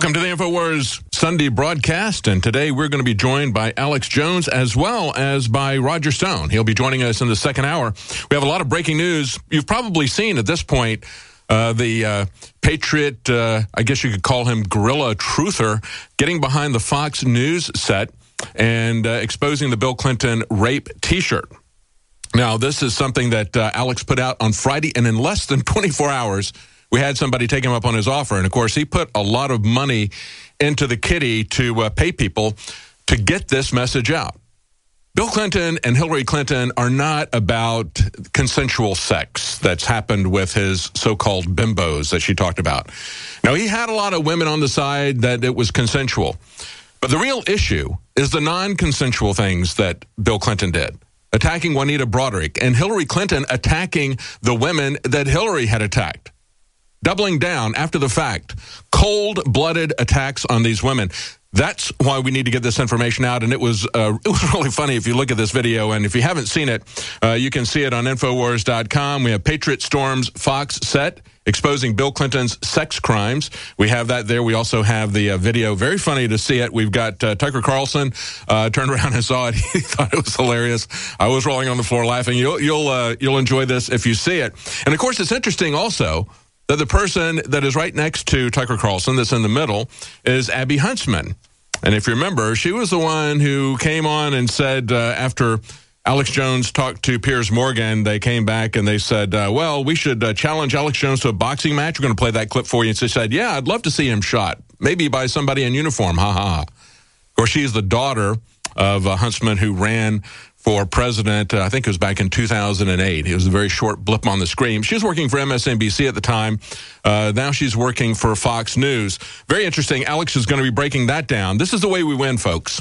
Welcome to the InfoWars Sunday broadcast, and today we're going to be joined by Alex Jones as well as by Roger Stone. He'll be joining us in the second hour. We have a lot of breaking news. You've probably seen at this point the Patriot, I guess you could call him guerrilla truther, getting behind the Fox News set and exposing the Bill Clinton rape T-shirt. Now, this is something that Alex put out on Friday, and in less than 24 hours, we had somebody take him up on his offer. And, of course, he put a lot of money into the kitty to pay people to get this message out. Bill Clinton and Hillary Clinton are not about consensual sex that's happened with his so-called bimbos that she talked about. Now, he had a lot of women on the side that it was consensual. But the real issue is the non-consensual things that Bill Clinton did, attacking Juanita Broaddrick, and Hillary Clinton attacking the women that Hillary had attacked. Doubling down after the fact, cold-blooded attacks on these women. That's why we need to get this information out, and it was really funny if you look at this video, and if you haven't seen it, you can see it on Infowars.com. We have Patriot Storm's Fox set exposing Bill Clinton's sex crimes. We have that there. We also have the video. Very funny to see it. We've got Tucker Carlson turned around and saw it. He thought it was hilarious. I was rolling on the floor laughing. You'll enjoy this if you see it. And, of course, it's interesting also that the person that is right next to Tucker Carlson, that's in the middle, is Abby Huntsman. And if you remember, she was the one who came on and said after Alex Jones talked to Piers Morgan, they came back and they said, well, we should challenge Alex Jones to a boxing match. We're going to play that clip for you. And she said, yeah, I'd love to see him shot, maybe by somebody in uniform. Ha ha. Of course, she's the daughter of Huntsman, who ran for president, I think it was back in 2008. It was a very short blip on the screen. She was working for MSNBC at the time. Now she's working for Fox News. Very interesting. Alex is going to be breaking that down. This is the way we win, folks.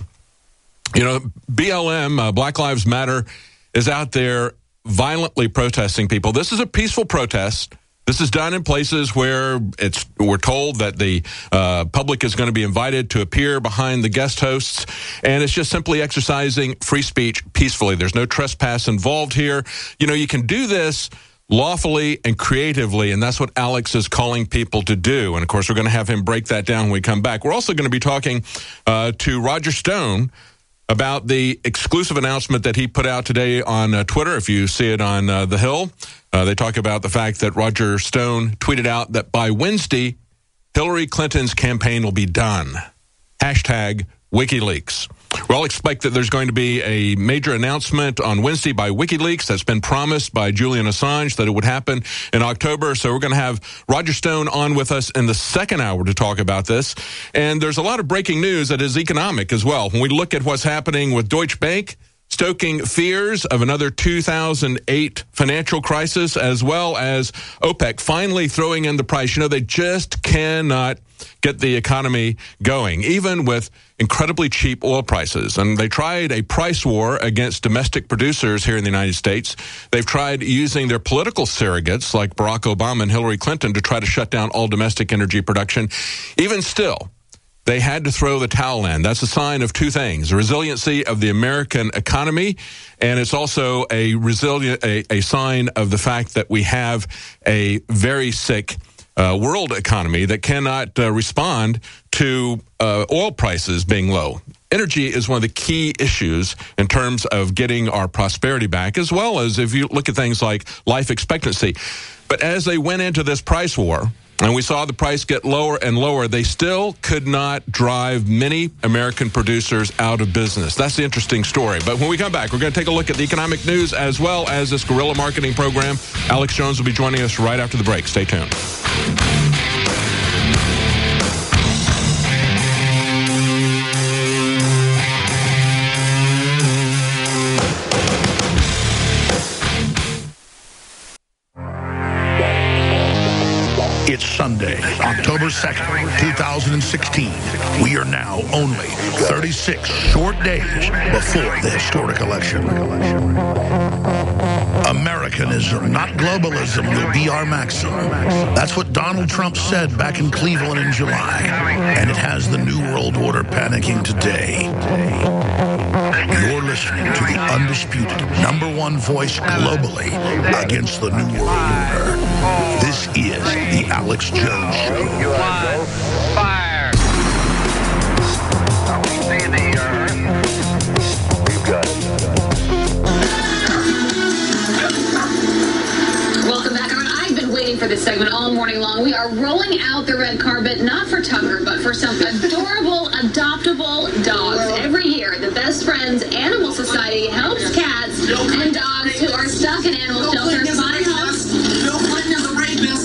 You know, BLM, Black Lives Matter, is out there violently protesting people. This is a peaceful protest. This is done in places where we're told that the public is going to be invited to appear behind the guest hosts, and it's just simply exercising free speech peacefully. There's no trespass involved here. You know, you can do this lawfully and creatively, and that's what Alex is calling people to do. And, of course, we're going to have him break that down when we come back. We're also going to be talking to Roger Stone about the exclusive announcement that he put out today on Twitter. If you see it on The Hill, they talk about the fact that Roger Stone tweeted out that by Wednesday, Hillary Clinton's campaign will be done. Hashtag WikiLeaks. We all expect that there's going to be a major announcement on Wednesday by WikiLeaks. That's been promised by Julian Assange that it would happen in October. So we're going to have Roger Stone on with us in the second hour to talk about this. And there's a lot of breaking news that is economic as well. When we look at what's happening with Deutsche Bank, stoking fears of another 2008 financial crisis, as well as OPEC finally throwing in the price. You know, they just cannot get the economy going, even with incredibly cheap oil prices. And they tried a price war against domestic producers here in the United States. They've tried using their political surrogates like Barack Obama and Hillary Clinton to try to shut down all domestic energy production. Even still, they had to throw the towel in. That's a sign of two things: the resiliency of the American economy, and it's also a sign of the fact that we have a very sick world economy that cannot respond to oil prices being low. Energy is one of the key issues in terms of getting our prosperity back, as well as if you look at things like life expectancy. But as they went into this price war, and we saw the price get lower and lower, they still could not drive many American producers out of business. That's the interesting story. But when we come back, we're going to take a look at the economic news as well as this guerrilla marketing program. Alex Jones will be joining us right after the break. Stay tuned. It's Sunday, October 2nd, 2016. We are now only 36 short days before the historic election. Americanism, not globalism, will be our maxim. That's what Donald Trump said back in Cleveland in July. And it has the New World Order panicking today. You're listening to the undisputed #1 voice globally against the New World Order. This is the Alex Jones Show. Fire! for this segment all morning long. We are rolling out the red carpet, not for Tucker, but for some adorable, adoptable dogs. Every year, the Best Friends Animal Society helps cats and dogs who are stuck in animal shelters find homes. Bill Clinton is a rapist.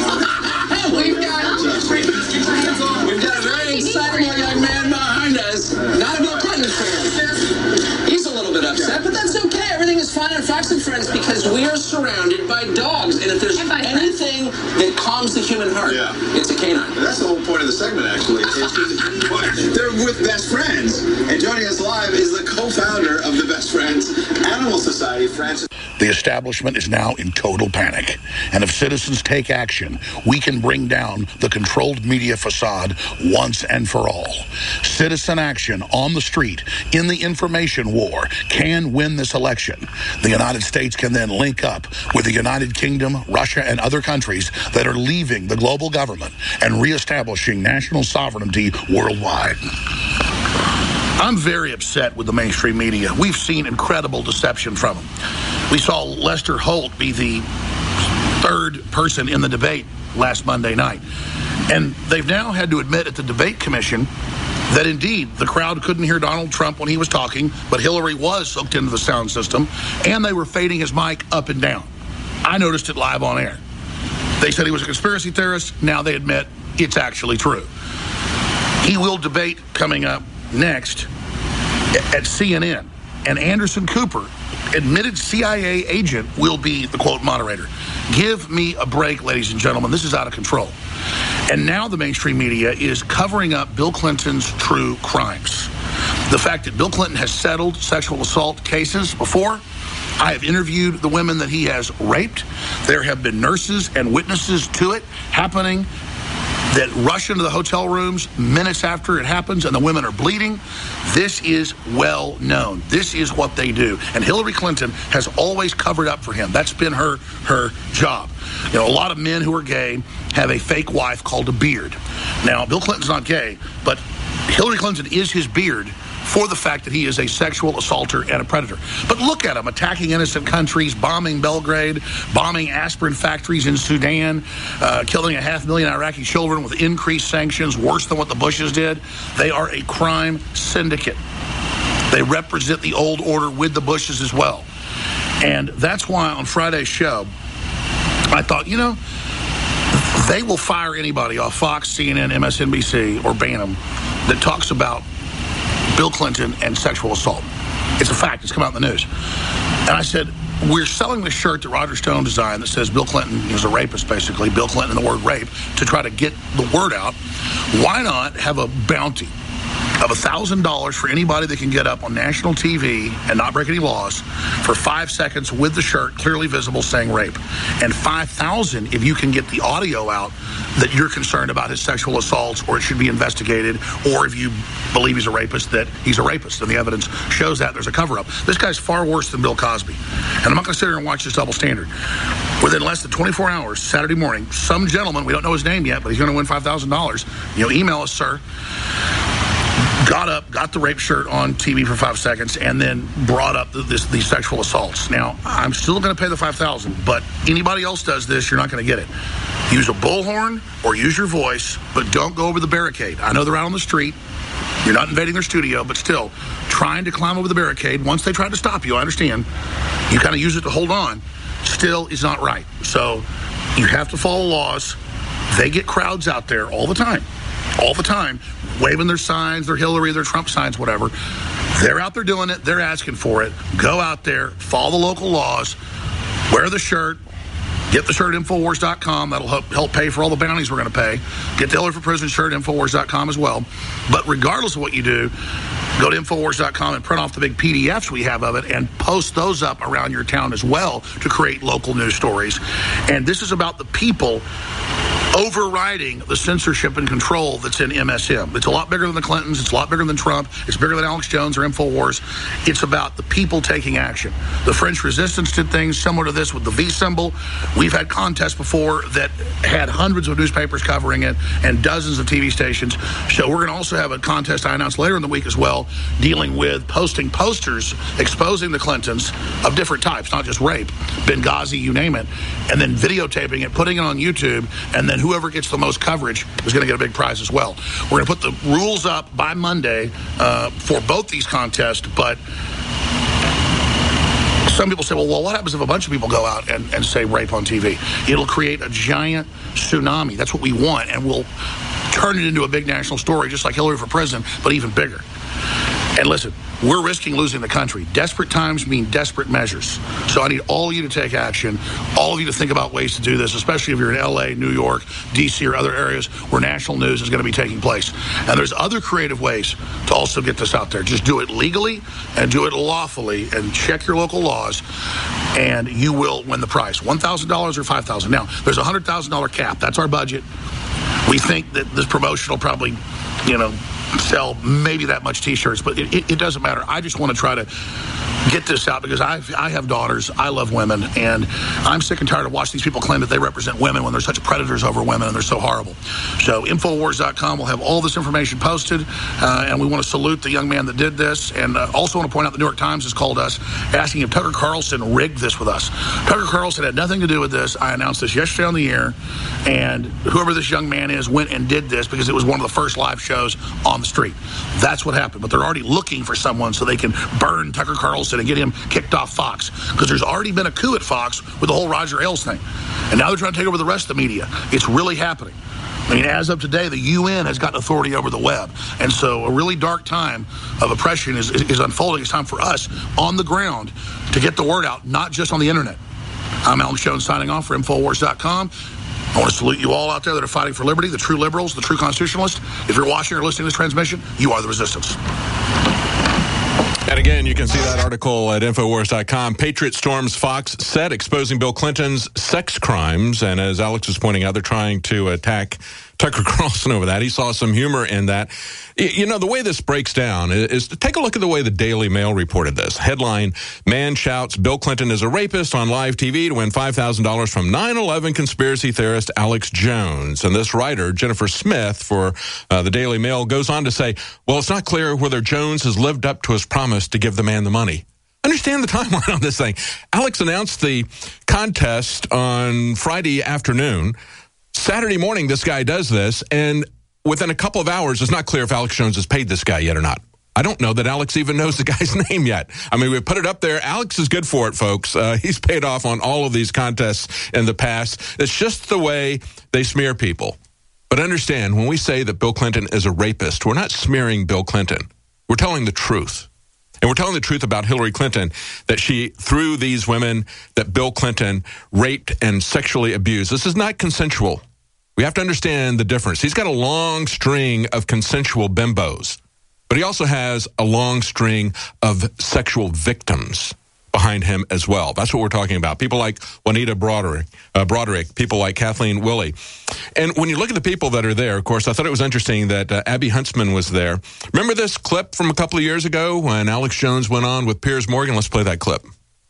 We've got a very exciting young man behind us. Not a Bill Clinton fan. He's a little bit upset, but that's okay. Everything is fine on Fox and Friends because we are surrounded by dogs. And if there's anything that calms the human heart, it's a canine. That's the whole point of the segment, actually. They're with Best Friends. And joining us live is the co-founder of the Best Friends Animal Society, Francis. The establishment is now in total panic. And if citizens take action, we can bring down the controlled media facade once and for all. Citizen action on the street in the information war can win this election. The United States can then link up with the United Kingdom, Russia, and other countries that are leaving the global government and reestablishing national sovereignty worldwide. I'm very upset with the mainstream media. We've seen incredible deception from them. We saw Lester Holt be the third person in the debate last Monday night. And they've now had to admit at the debate commission that indeed the crowd couldn't hear Donald Trump when he was talking, but Hillary was hooked into the sound system, and they were fading his mic up and down. I noticed it live on air. They said he was a conspiracy theorist. Now they admit it's actually true. He will debate coming up next at CNN, and Anderson Cooper, admitted CIA agent, will be the quote moderator. Give me a break, ladies and gentlemen. This is out of control. And now the mainstream media is covering up Bill Clinton's true crimes. The fact that Bill Clinton has settled sexual assault cases before. I have interviewed the women that he has raped. There have been nurses and witnesses to it happening that rush into the hotel rooms minutes after it happens, and the women are bleeding. This is well known. This is what they do. And Hillary Clinton has always covered up for him. That's been her job. You know, a lot of men who are gay have a fake wife called a beard. Now, Bill Clinton's not gay, but Hillary Clinton is his beard for the fact that he is a sexual assaulter and a predator. But look at him, attacking innocent countries, bombing Belgrade, bombing aspirin factories in Sudan, killing 500,000 Iraqi children with increased sanctions, worse than what the Bushes did. They are a crime syndicate. They represent the old order with the Bushes as well. And that's why on Friday's show, I thought, you know, they will fire anybody off Fox, CNN, MSNBC, or Bantam that talks about Bill Clinton and sexual assault. It's a fact. It's come out in the news. And I said, we're selling the shirt that Roger Stone designed that says Bill Clinton was a rapist, basically, Bill Clinton and the word rape, to try to get the word out. Why not have a bounty of $1,000 for anybody that can get up on national TV and not break any laws for 5 seconds with the shirt clearly visible saying rape, and $5,000 if you can get the audio out that you're concerned about his sexual assaults or it should be investigated, or if you believe he's a rapist, that he's a rapist, and the evidence shows that there's a cover-up. This guy's far worse than Bill Cosby, and I'm not going to sit here and watch this double standard. Within less than 24 hours, Saturday morning, some gentleman, we don't know his name yet, but he's going to win $5,000. You know, email us, sir. Got up, got the rape shirt on TV for 5 seconds, and then brought up these sexual assaults. Now, I'm still going to pay the $5,000, but anybody else does this, you're not going to get it. Use a bullhorn or use your voice, but don't go over the barricade. I know they're out on the street. You're not invading their studio, but still, trying to climb over the barricade, once they try to stop you, I understand, you kind of use it to hold on, still is not right. So you have to follow laws. They get crowds out there all the time, waving their signs, their Hillary, their Trump signs, whatever. They're out there doing it. They're asking for it. Go out there, follow the local laws, wear the shirt, get the shirt at Infowars.com. That'll help pay for all the bounties we're going to pay. Get the Hillary for Prison shirt at Infowars.com as well. But regardless of what you do, go to Infowars.com and print off the big PDFs we have of it and post those up around your town as well to create local news stories. And this is about the people overriding the censorship and control that's in MSM. It's a lot bigger than the Clintons. It's a lot bigger than Trump. It's bigger than Alex Jones or InfoWars. It's about the people taking action. The French resistance did things similar to this with the V symbol. We've had contests before that had hundreds of newspapers covering it and dozens of TV stations. So we're going to also have a contest I announced later in the week as well, dealing with posting posters exposing the Clintons of different types, not just rape, Benghazi, you name it, and then videotaping it, putting it on YouTube, and then whoever gets the most coverage is going to get a big prize as well. We're going to put the rules up by Monday for both these contests, but some people say, well, what happens if a bunch of people go out and say rape on TV? It'll create a giant tsunami. That's what we want, and we'll turn it into a big national story, just like Hillary for president, but even bigger. And listen, we're risking losing the country. Desperate times mean desperate measures. So I need all of you to take action, all of you to think about ways to do this, especially if you're in L.A., New York, D.C., or other areas where national news is going to be taking place. And there's other creative ways to also get this out there. Just do it legally and do it lawfully and check your local laws, and you will win the prize. $1,000 or $5,000. Now, there's a $100,000 cap. That's our budget. We think that this promotion will probably, sell maybe that much T-shirts, but it doesn't matter. I just want to try to get this out because I have daughters. I love women, and I'm sick and tired of watching these people claim that they represent women when they're such predators over women and they're so horrible. So Infowars.com will have all this information posted, and we want to salute the young man that did this, and also want to point out the New York Times has called us asking if Tucker Carlson rigged this with us. Tucker Carlson had nothing to do with this. I announced this yesterday on the air, and whoever this young man is went and did this because it was one of the first live shows on the street. That's what happened. But they're already looking for someone so they can burn Tucker Carlson and get him kicked off Fox, because there's already been a coup at Fox with the whole Roger Ailes thing. And now they're trying to take over the rest of the media. It's really happening. I mean, as of today, the UN has gotten authority over the web. And so a really dark time of oppression is unfolding. It's time for us on the ground to get the word out, not just on the internet. I'm Alex Jones signing off for Infowars.com. I want to salute you all out there that are fighting for liberty, the true liberals, the true constitutionalists. If you're watching or listening to this transmission, you are the resistance. And again, you can see that article at Infowars.com. Patriot storms Fox set, exposing Bill Clinton's sex crimes. And as Alex was pointing out, they're trying to attack Tucker Carlson over that. He saw some humor in that. The way this breaks down is to take a look at the way the Daily Mail reported this. Headline, man shouts Bill Clinton is a rapist on live TV to win $5,000 from 9/11 conspiracy theorist Alex Jones. And this writer, Jennifer Smith, for the Daily Mail, goes on to say, well, it's not clear whether Jones has lived up to his promise to give the man the money. Understand the timeline on this thing. Alex announced the contest on Friday afternoon. Saturday morning, this guy does this, and within a couple of hours, it's not clear if Alex Jones has paid this guy yet or not. I don't know that Alex even knows the guy's name yet. I mean, we put it up there. Alex is good for it, folks. He's paid off on all of these contests in the past. It's just the way they smear people. But understand, when we say that Bill Clinton is a rapist, we're not smearing Bill Clinton. We're telling the truth. And we're telling the truth about Hillary Clinton, that she, through these women that Bill Clinton raped and sexually abused. This is not consensual. We have to understand the difference. He's got a long string of consensual bimbos, but he also has a long string of sexual victims behind him as well. That's what we're talking about. People like Juanita Broderick, people like Kathleen Willey. And when you look at the people that are there, of course, I thought it was interesting that Abby Huntsman was there. Remember this clip from a couple of years ago when Alex Jones went on with Piers Morgan? Let's play that clip.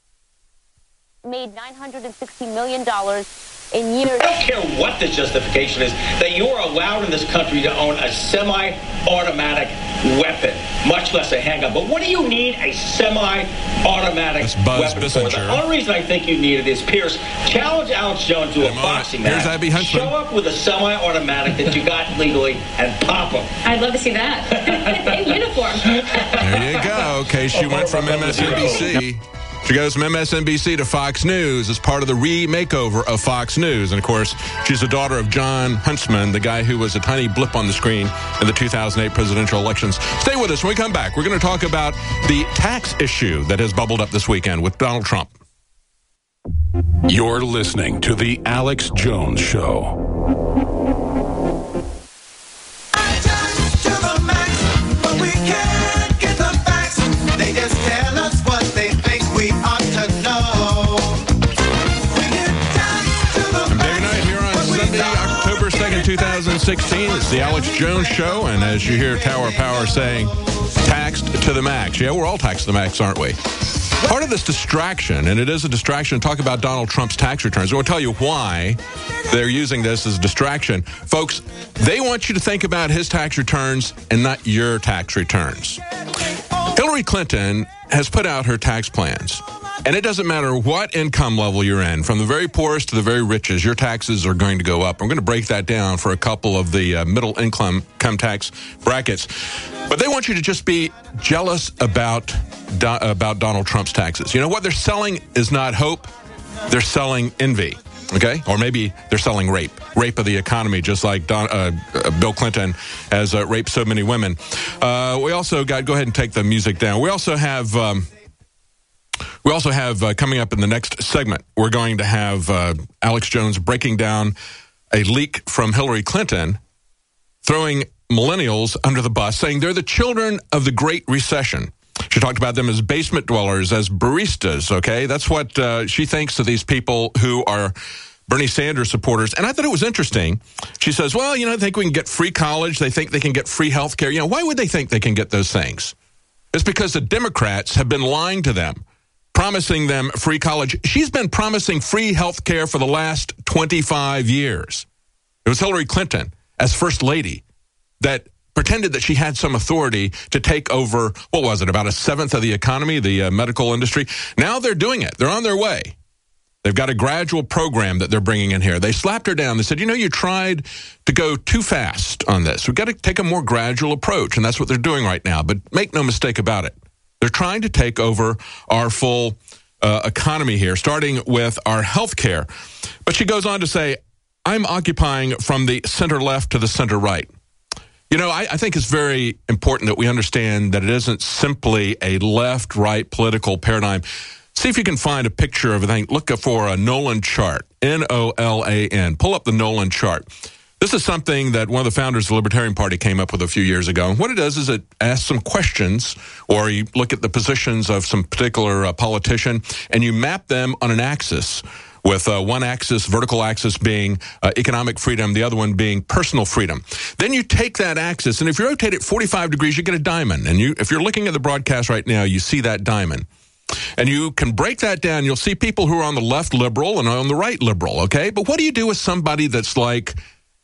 Made $960 million in years. I don't care what the justification is, that you are allowed in this country to own a semi-automatic weapon, much less a handgun. But what do you need a semi-automatic weapon for? The only reason I think you need it is, Pierce, challenge Alex Jones to a boxing match. Abby Huntsman. Show up with a semi-automatic that you got legally and pop him. I'd love to see that. In uniform. There you go. Okay, she went from MSNBC. She goes from MSNBC to Fox News as part of the re-makeover of Fox News. And, of course, she's the daughter of John Huntsman, the guy who was a tiny blip on the screen in the 2008 presidential elections. Stay with us. When we come back, we're going to talk about the tax issue that has bubbled up this weekend with Donald Trump. You're listening to The Alex Jones Show. October 2nd, 2016. It's the Alex Jones Show, and as you hear Tower Power saying, taxed to the max. Yeah, we're all taxed to the max, aren't we? Part of this distraction, and it is a distraction, talk about Donald Trump's tax returns. We'll tell you why they're using this as a distraction. Folks, they want you to think about his tax returns and not your tax returns. Hillary Clinton has put out her tax plans. And it doesn't matter what income level you're in, from the very poorest to the very richest, your taxes are going to go up. I'm going to break that down for a couple of the middle income tax brackets. But they want you to just be jealous about Donald Trump's taxes. You know, what they're selling is not hope. They're selling envy, okay? Or maybe they're selling rape of the economy, just like Bill Clinton has raped so many women. We also got, go ahead and take the music down. We also have coming up in the next segment, we're going to have Alex Jones breaking down a leak from Hillary Clinton, throwing millennials under the bus, saying they're the children of the Great Recession. She talked about them as basement dwellers, as baristas, okay? That's what she thinks of these people who are Bernie Sanders supporters. And I thought it was interesting. She says, well, you know, they think we can get free college. They think they can get free health care. You know, why would they think they can get those things? It's because the Democrats have been lying to them, promising them free college. She's been promising free health care for the last 25 years. It was Hillary Clinton, as First Lady, that pretended that she had some authority to take over, what was it, about a seventh of the economy, the medical industry. Now they're doing it. They're on their way. They've got a gradual program that they're bringing in here. They slapped her down. They said, you know, you tried to go too fast on this. We've got to take a more gradual approach, and that's what they're doing right now. But make no mistake about it. They're trying to take over our full economy here, starting with our health care. But she goes on to say, I'm occupying from the center left to the center right. You know, I think it's very important that we understand that it isn't simply a left-right political paradigm. See if you can find a picture of it. Look for a Nolan chart, Nolan. Pull up the Nolan chart. This is something that one of the founders of the Libertarian Party came up with a few years ago. And what it does is it asks some questions, or you look at the positions of some particular politician, and you map them on an axis, with one axis, vertical axis, being economic freedom, the other one being personal freedom. Then you take that axis, and if you rotate it 45 degrees, you get a diamond. And if you're looking at the broadcast right now, you see that diamond. And you can break that down. You'll see people who are on the left liberal and on the right liberal, okay? But what do you do with somebody that's like,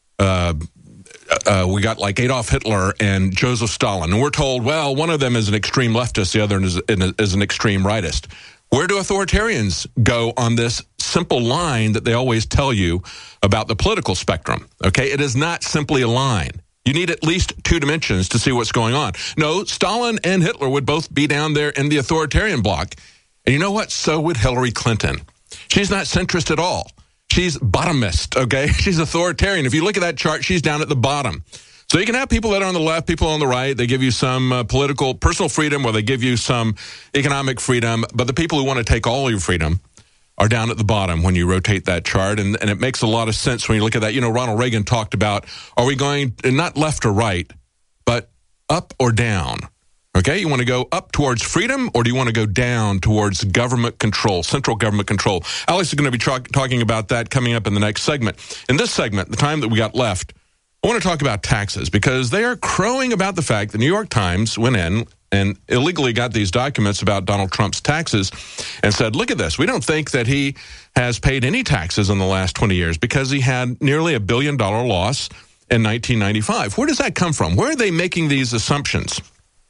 we got like Adolf Hitler and Joseph Stalin, and we're told, well, one of them is an extreme leftist, the other is an extreme rightist. Where do authoritarians go on this simple line that they always tell you about the political spectrum? Okay, it is not simply a line. You need at least two dimensions to see what's going on. No, Stalin and Hitler would both be down there in the authoritarian bloc. And you know what? So would Hillary Clinton. She's not centrist at all. She's bottomist, okay? She's authoritarian. If you look at that chart, she's down at the bottom. So you can have people that are on the left, people on the right. They give you some political, personal freedom, or they give you some economic freedom. But the people who want to take all your freedom are down at the bottom when you rotate that chart. And it makes a lot of sense when you look at that. You know, Ronald Reagan talked about, are we going not left or right, but up or down? Okay, you want to go up towards freedom, or do you want to go down towards government control, central government control? Alex is going to be talking about that coming up in the next segment. In this segment, the time that we got left, I want to talk about taxes, because they are crowing about the fact the New York Times went in and illegally got these documents about Donald Trump's taxes and said, look at this. We don't think that he has paid any taxes in the last 20 years because he had nearly $1 billion loss in 1995. Where does that come from? Where are they making these assumptions?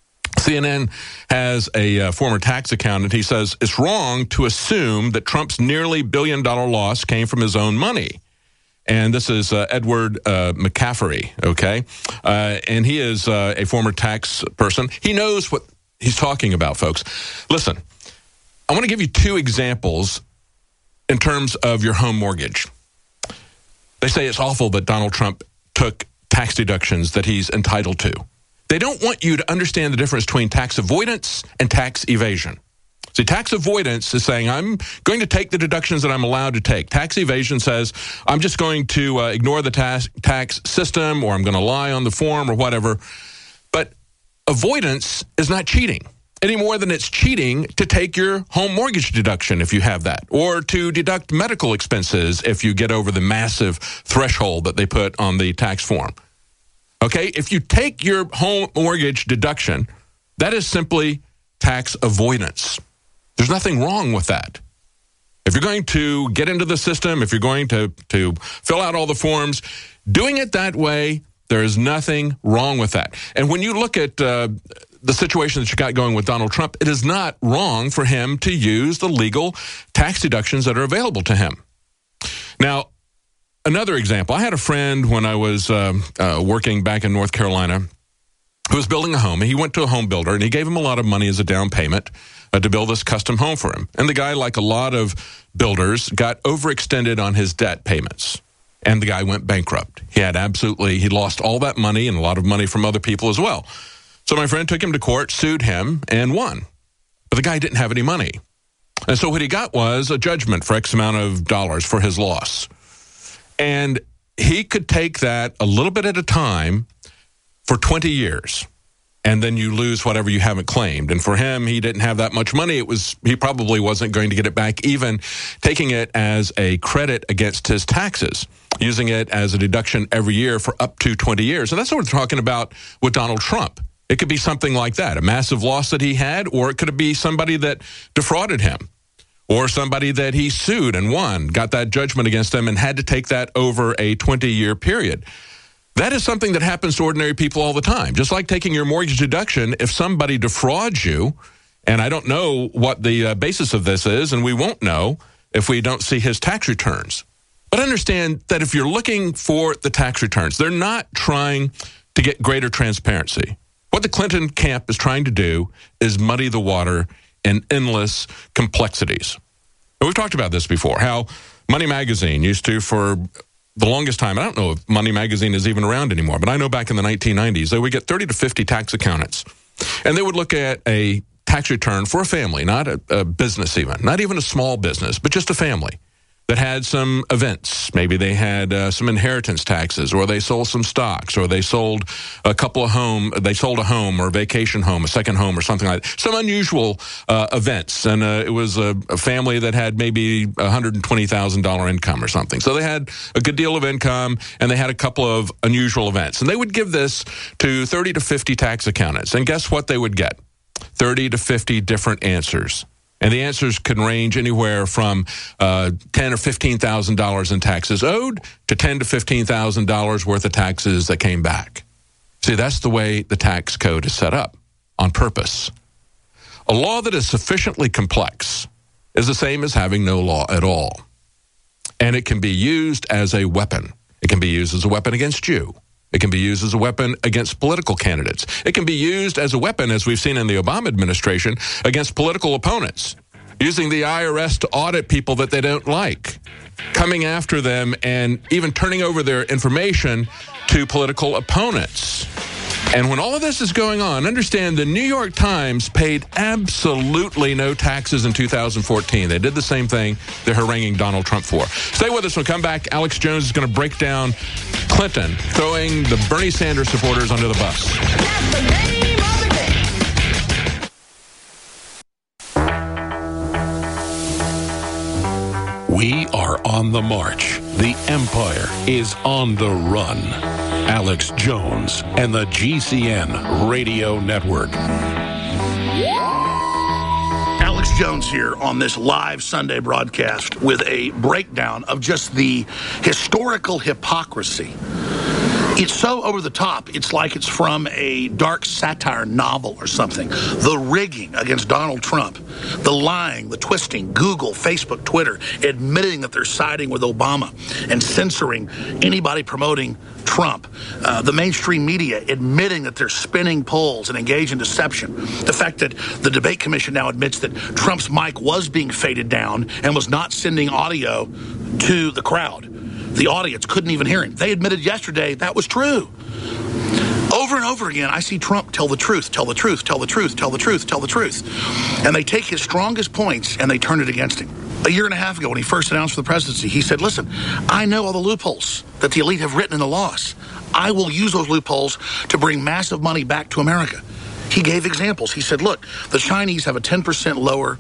CNN has a former tax accountant. He says it's wrong to assume that Trump's nearly $1 billion loss came from his own money. And this is Edward McCaffery, okay? And he is a former tax person. He knows what he's talking about, folks. Listen, I want to give you two examples in terms of your home mortgage. They say it's awful that Donald Trump took tax deductions that he's entitled to. They don't want you to understand the difference between tax avoidance and tax evasion. See, tax avoidance is saying, I'm going to take the deductions that I'm allowed to take. Tax evasion says, I'm just going to ignore the tax system, or I'm going to lie on the form or whatever. But avoidance is not cheating. any more than it's cheating to take your home mortgage deduction if you have that, or to deduct medical expenses if you get over the massive threshold that they put on the tax form. Okay, if you take your home mortgage deduction, that is simply tax avoidance. There's nothing wrong with that. If you're going to get into the system, if you're going to fill out all the forms, doing it that way, there is nothing wrong with that. And when you look at the situation that you got going with Donald Trump, it is not wrong for him to use the legal tax deductions that are available to him. Now, another example, I had a friend when I was working back in North Carolina who was building a home. He went to a home builder, and he gave him a lot of money as a down payment to build this custom home for him. And the guy, like a lot of builders, got overextended on his debt payments. And the guy went bankrupt. He lost all that money and a lot of money from other people as well. So my friend took him to court, sued him, and won. But the guy didn't have any money. And so what he got was a judgment for X amount of dollars for his loss. And he could take that a little bit at a time for 20 years. And then you lose whatever you haven't claimed. And for him, he didn't have that much money. He probably wasn't going to get it back, even taking it as a credit against his taxes, using it as a deduction every year for up to 20 years. And that's what we're talking about with Donald Trump. It could be something like that, a massive loss that he had, or it could be somebody that defrauded him, or somebody that he sued and won, got that judgment against them and had to take that over a 20-year period. That is something that happens to ordinary people all the time. Just like taking your mortgage deduction, if somebody defrauds you, and I don't know what the basis of this is, and we won't know if we don't see his tax returns. But understand that if you're looking for the tax returns, they're not trying to get greater transparency. What the Clinton camp is trying to do is muddy the water in endless complexities. And we've talked about this before, how Money Magazine used to, for the longest time, I don't know if Money Magazine is even around anymore, but I know back in the 1990s, they would get 30 to 50 tax accountants, and they would look at a tax return for a family, not a business even, not even a small business, but just a family that had some events. Maybe they had some inheritance taxes, or they sold some stocks, or they sold a home or a vacation home, a second home or something like that. Some unusual events. And it was a family that had maybe $120,000 income or something. So they had a good deal of income, and they had a couple of unusual events. And they would give this to 30 to 50 tax accountants. And guess what they would get? 30 to 50 different answers. And the answers can range anywhere from $10,000 or $15,000 in taxes owed to $10,000 to $15,000 worth of taxes that came back. See, that's the way the tax code is set up, on purpose. A law that is sufficiently complex is the same as having no law at all. And it can be used as a weapon. It can be used as a weapon against you. It can be used as a weapon against political candidates. It can be used as a weapon, as we've seen in the Obama administration, against political opponents, using the IRS to audit people that they don't like, coming after them and even turning over their information to political opponents. And when all of this is going on, understand the New York Times paid absolutely no taxes in 2014. They did the same thing they're haranguing Donald Trump for. Stay with us. When we come back, Alex Jones is going to break down Clinton throwing the Bernie Sanders supporters under the bus. That's the name of the game. We are on the march. The empire is on the run. Alex Jones and the GCN Radio Network. Alex Jones here on this live Sunday broadcast with a breakdown of just the historical hypocrisy. It's so over the top, it's like it's from a dark satire novel or something. The rigging against Donald Trump, the lying, the twisting, Google, Facebook, Twitter, admitting that they're siding with Obama and censoring anybody promoting Trump. The mainstream media admitting that they're spinning polls and engage in deception. The fact that the debate commission now admits that Trump's mic was being faded down and was not sending audio to the crowd. The audience couldn't even hear him. They admitted yesterday that was true. Over and over again, I see Trump tell the truth, tell the truth, tell the truth, tell the truth, tell the truth. And they take his strongest points and they turn it against him. A year and a half ago, when he first announced for the presidency, he said, listen, I know all the loopholes that the elite have written in the laws. I will use those loopholes to bring massive money back to America. he gave examples. He said, look, the Chinese have a 10% lower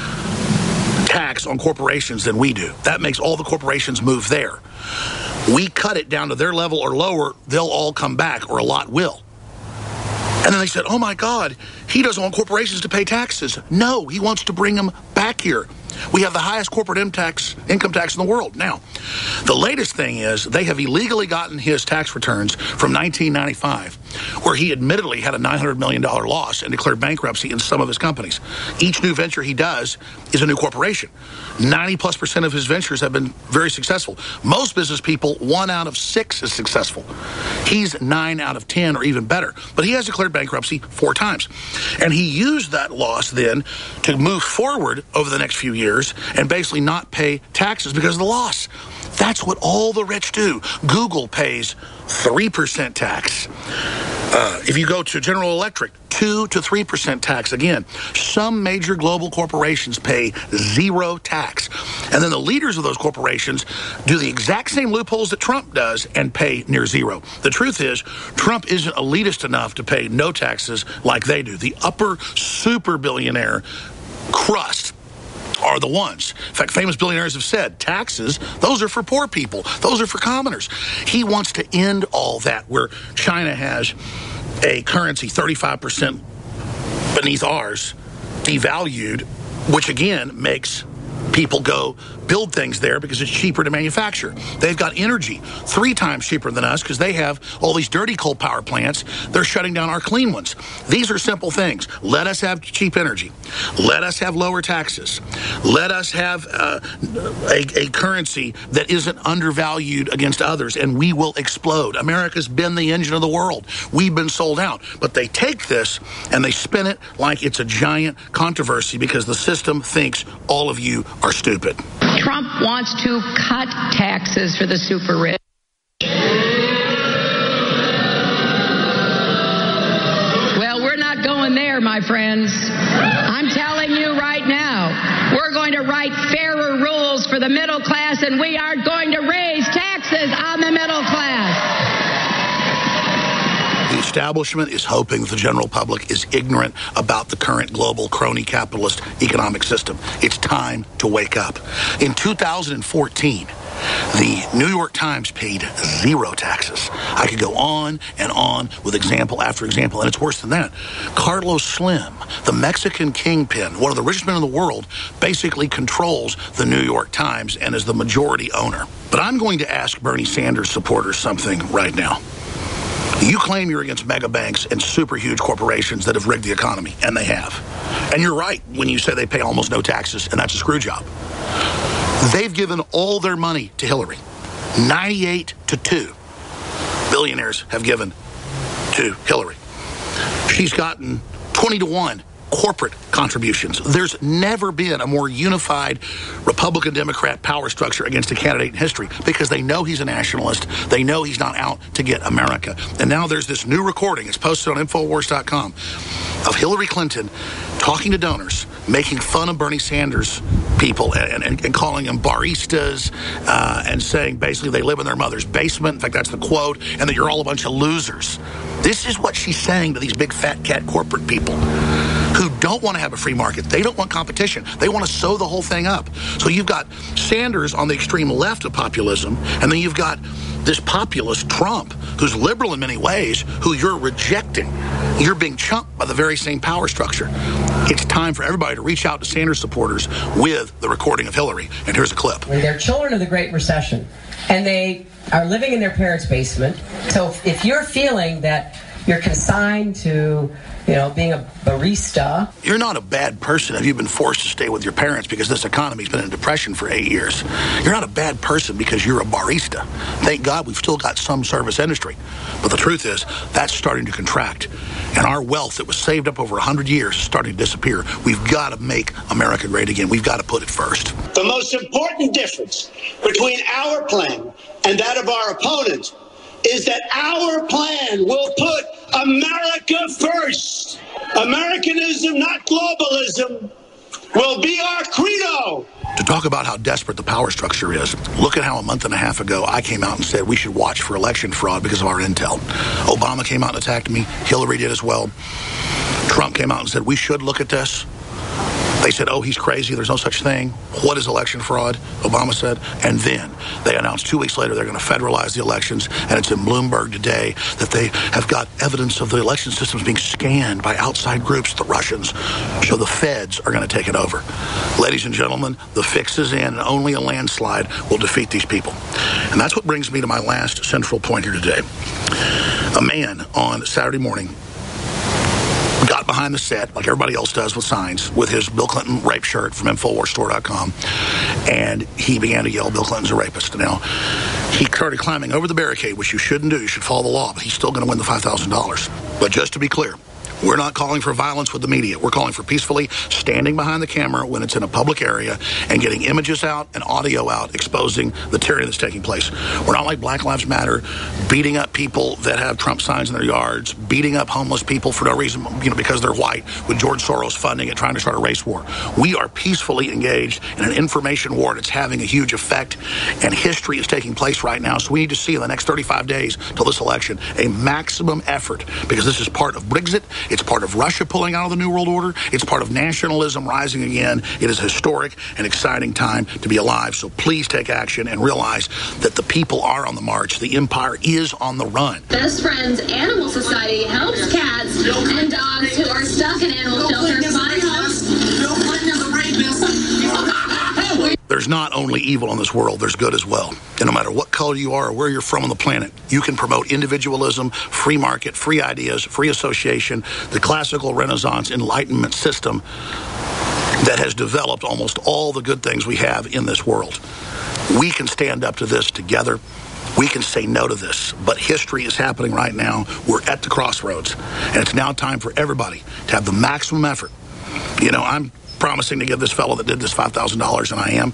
tax on corporations than we do. That makes all the corporations move there. We cut it down to their level or lower, they'll all come back, or a lot will. And then they said, oh my God, he doesn't want corporations to pay taxes. No, he wants to bring them back here. We have the highest corporate income tax in the world. Now, the latest thing is they have illegally gotten his tax returns from 1995, where he admittedly had a $900 million loss and declared bankruptcy in some of his companies. Each new venture he does is a new corporation. 90+% of his ventures have been very successful. Most business people, 1 out of 6 is successful. He's 9 out of 10 or even better. But he has declared bankruptcy 4 times. And he used that loss then to move forward over the next few years and basically not pay taxes because of the loss. That's what all the rich do. Google pays 3% tax. If you go to General Electric, 2 to 3% tax. Again, some major global corporations pay 0 tax. And then the leaders of those corporations do the exact same loopholes that Trump does and pay near 0. The truth is, Trump isn't elitist enough to pay no taxes like they do. The upper super billionaire crust are the ones. In fact, famous billionaires have said, taxes, those are for poor people. Those are for commoners. He wants to end all that, where China has a currency 35% beneath ours, devalued, which again makes people go build things there because it's cheaper to manufacture. They've got energy 3 times cheaper than us because they have all these dirty coal power plants. They're shutting down our clean ones. These are simple things. Let us have cheap energy. Let us have lower taxes. Let us have a currency that isn't undervalued against others, and we will explode. America's been the engine of the world. We've been sold out. But they take this and they spin it like it's a giant controversy because the system thinks all of you are stupid. Trump wants to cut taxes for the super rich. Well, we're not going there, my friends. I'm telling you right now, we're going to write fairer rules for the middle class, and we are going to raise taxes on the middle class. The establishment is hoping the general public is ignorant about the current global crony capitalist economic system. It's time to wake up. In 2014, the New York Times paid 0 taxes. I could go on and on with example after example, and it's worse than that. Carlos Slim, the Mexican kingpin, one of the richest men in the world, basically controls the New York Times and is the majority owner. But I'm going to ask Bernie Sanders supporters something right now. You claim you're against mega banks and super huge corporations that have rigged the economy, and they have. And you're right when you say they pay almost no taxes, and that's a screw job. They've given all their money to Hillary. 98-2 billionaires have given to Hillary. She's gotten 20-1 corporate contributions. There's never been a more unified Republican-Democrat power structure against a candidate in history because they know he's a nationalist. They know he's not out to get America. And now there's this new recording. It's posted on Infowars.com of Hillary Clinton talking to donors, making fun of Bernie Sanders people and calling them baristas and saying basically they live in their mother's basement. In fact, that's the quote, and that you're all a bunch of losers. This is what she's saying to these big fat cat corporate people who don't want to have a free market. They don't want competition. They want to sew the whole thing up. So you've got Sanders on the extreme left of populism, and then you've got this populist Trump, who's liberal in many ways, who you're rejecting. You're being chunked by the very same power structure. It's time for everybody to reach out to Sanders supporters with the recording of Hillary. And here's a clip. They're children of the Great Recession, and they are living in their parents' basement. So if you're feeling that you're consigned to, being a barista. You're not a bad person if you've been forced to stay with your parents because this economy's been in depression for 8 years. You're not a bad person because you're a barista. Thank God we've still got some service industry. But the truth is, that's starting to contract. And our wealth that was saved up over 100 years is starting to disappear. We've got to make America great again. We've got to put it first. The most important difference between our plan and that of our opponents is that our plan will put America first. Americanism, not globalism, will be our credo. To talk about how desperate the power structure is, look at how a month and a half ago I came out and said we should watch for election fraud because of our intel. Obama came out and attacked me. Hillary did as well. Trump came out and said, we should look at this. They said, oh, he's crazy. There's no such thing. What is election fraud? Obama said. And then they announced 2 weeks later they're going to federalize the elections. And it's in Bloomberg today that they have got evidence of the election systems being scanned by outside groups, the Russians. So the feds are going to take it over. Ladies and gentlemen, the fix is in, and only a landslide will defeat these people. And that's what brings me to my last central point here today. A man on Saturday morning got behind the set, like everybody else does with signs, with his Bill Clinton rape shirt from InfoWarsStore.com, and he began to yell, Bill Clinton's a rapist. Now, he started climbing over the barricade, which you shouldn't do. You should follow the law, but he's still going to win the $5,000. But just to be clear, we're not calling for violence with the media. We're calling for peacefully standing behind the camera when it's in a public area and getting images out and audio out exposing the tyranny that's taking place. We're not like Black Lives Matter, beating up people that have Trump signs in their yards, beating up homeless people for no reason, because they're white, with George Soros funding it, trying to start a race war. We are peacefully engaged in an information war that's having a huge effect, and history is taking place right now. So we need to see in the next 35 days till this election a maximum effort, because this is part of Brexit. It's part of Russia pulling out of the New World Order. It's part of nationalism rising again. It is a historic and exciting time to be alive. So please take action and realize that the people are on the march. The empire is on the run. Best Friends Animal Society helps cats and dogs who are stuck in animal shelters find homes. There's not only evil in this world, there's good as well. And no matter what color you are or where you're from on the planet, you can promote individualism, free market, free ideas, free association, the classical Renaissance Enlightenment system that has developed almost all the good things we have in this world. We can stand up to this together. We can say no to this, but history is happening right now. We're at the crossroads, and it's now time for everybody to have the maximum effort. I'm promising to give this fellow that did this $5,000, and I am,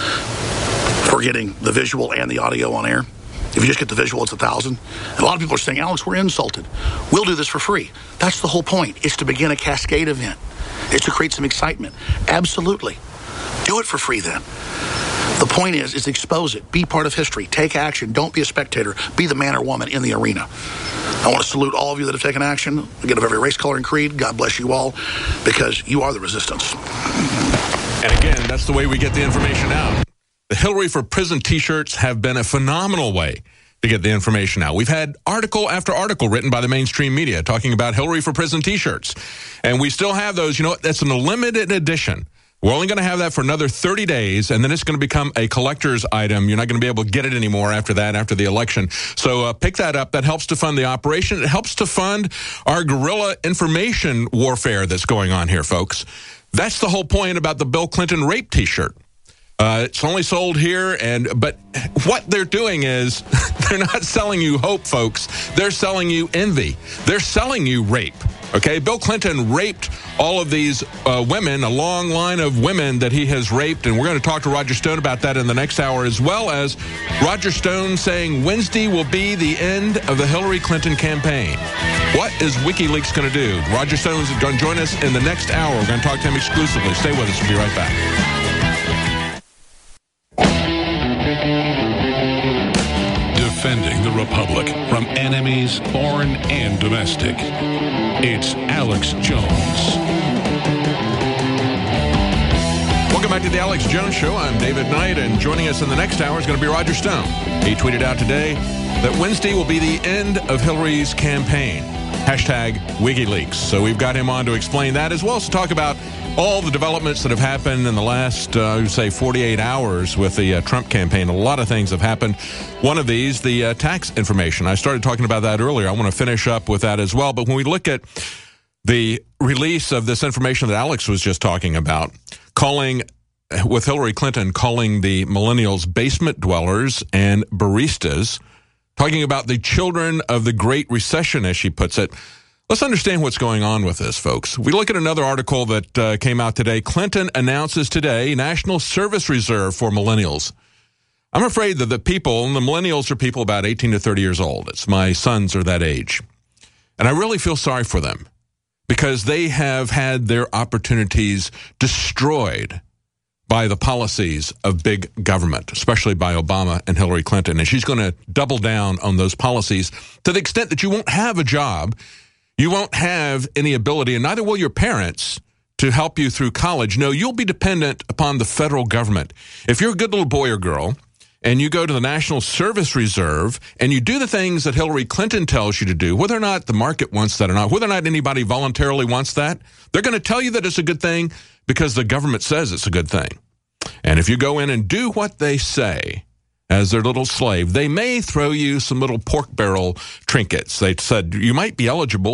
for getting the visual and the audio on air. If you just get the visual, it's $1,000. And a lot of people are saying, Alex, we're insulted. We'll do this for free. That's the whole point. It's to begin a cascade event. It's to create some excitement. Absolutely. Do it for free then. The point is expose it. Be part of history. Take action. Don't be a spectator. Be the man or woman in the arena. I want to salute all of you that have taken action. Again, of every race, color, and creed. God bless you all, because you are the resistance. And again, that's the way we get the information out. The Hillary for Prison T-shirts have been a phenomenal way to get the information out. We've had article after article written by the mainstream media talking about Hillary for Prison T-shirts. And we still have those. That's a limited edition. We're only going to have that for another 30 days, and then it's going to become a collector's item. You're not going to be able to get it anymore after that, after the election. So pick that up. That helps to fund the operation. It helps to fund our guerrilla information warfare that's going on here, folks. That's the whole point about the Bill Clinton rape T-shirt. It's only sold here, but what they're doing is they're not selling you hope, folks. They're selling you envy. They're selling you rape. Okay, Bill Clinton raped all of these women, a long line of women that he has raped, and we're going to talk to Roger Stone about that in the next hour, as well as Roger Stone saying Wednesday will be the end of the Hillary Clinton campaign. What is WikiLeaks going to do? Roger Stone is going to join us in the next hour. We're going to talk to him exclusively. Stay with us. We'll be right back. Defending the Republic from enemies, foreign and domestic. It's Alex Jones. Welcome back to the Alex Jones Show. I'm David Knight, and joining us in the next hour is going to be Roger Stone. He tweeted out today that Wednesday will be the end of Hillary's campaign. Hashtag WikiLeaks. So we've got him on to explain that, as well as to talk about all the developments that have happened in the last, 48 hours with the Trump campaign. A lot of things have happened. One of these, the tax information. I started talking about that earlier. I want to finish up with that as well. But when we look at the release of this information that Alex was just talking about, with Hillary Clinton calling the millennials basement dwellers and baristas, talking about the children of the Great Recession, as she puts it. Let's understand what's going on with this, folks. We look at another article that came out today. Clinton announces today National Service Reserve for millennials. I'm afraid that the millennials are people about 18 to 30 years old. It's my sons are that age. And I really feel sorry for them because they have had their opportunities destroyed by the policies of big government, especially by Obama and Hillary Clinton. And she's going to double down on those policies to the extent that you won't have a job. You won't have any ability, and neither will your parents, to help you through college. No, you'll be dependent upon the federal government. If you're a good little boy or girl, and you go to the National Service Reserve, and you do the things that Hillary Clinton tells you to do, whether or not the market wants that or not, whether or not anybody voluntarily wants that, they're going to tell you that it's a good thing because the government says it's a good thing. And if you go in and do what they say as their little slave, they may throw you some little pork barrel trinkets. They said you might be eligible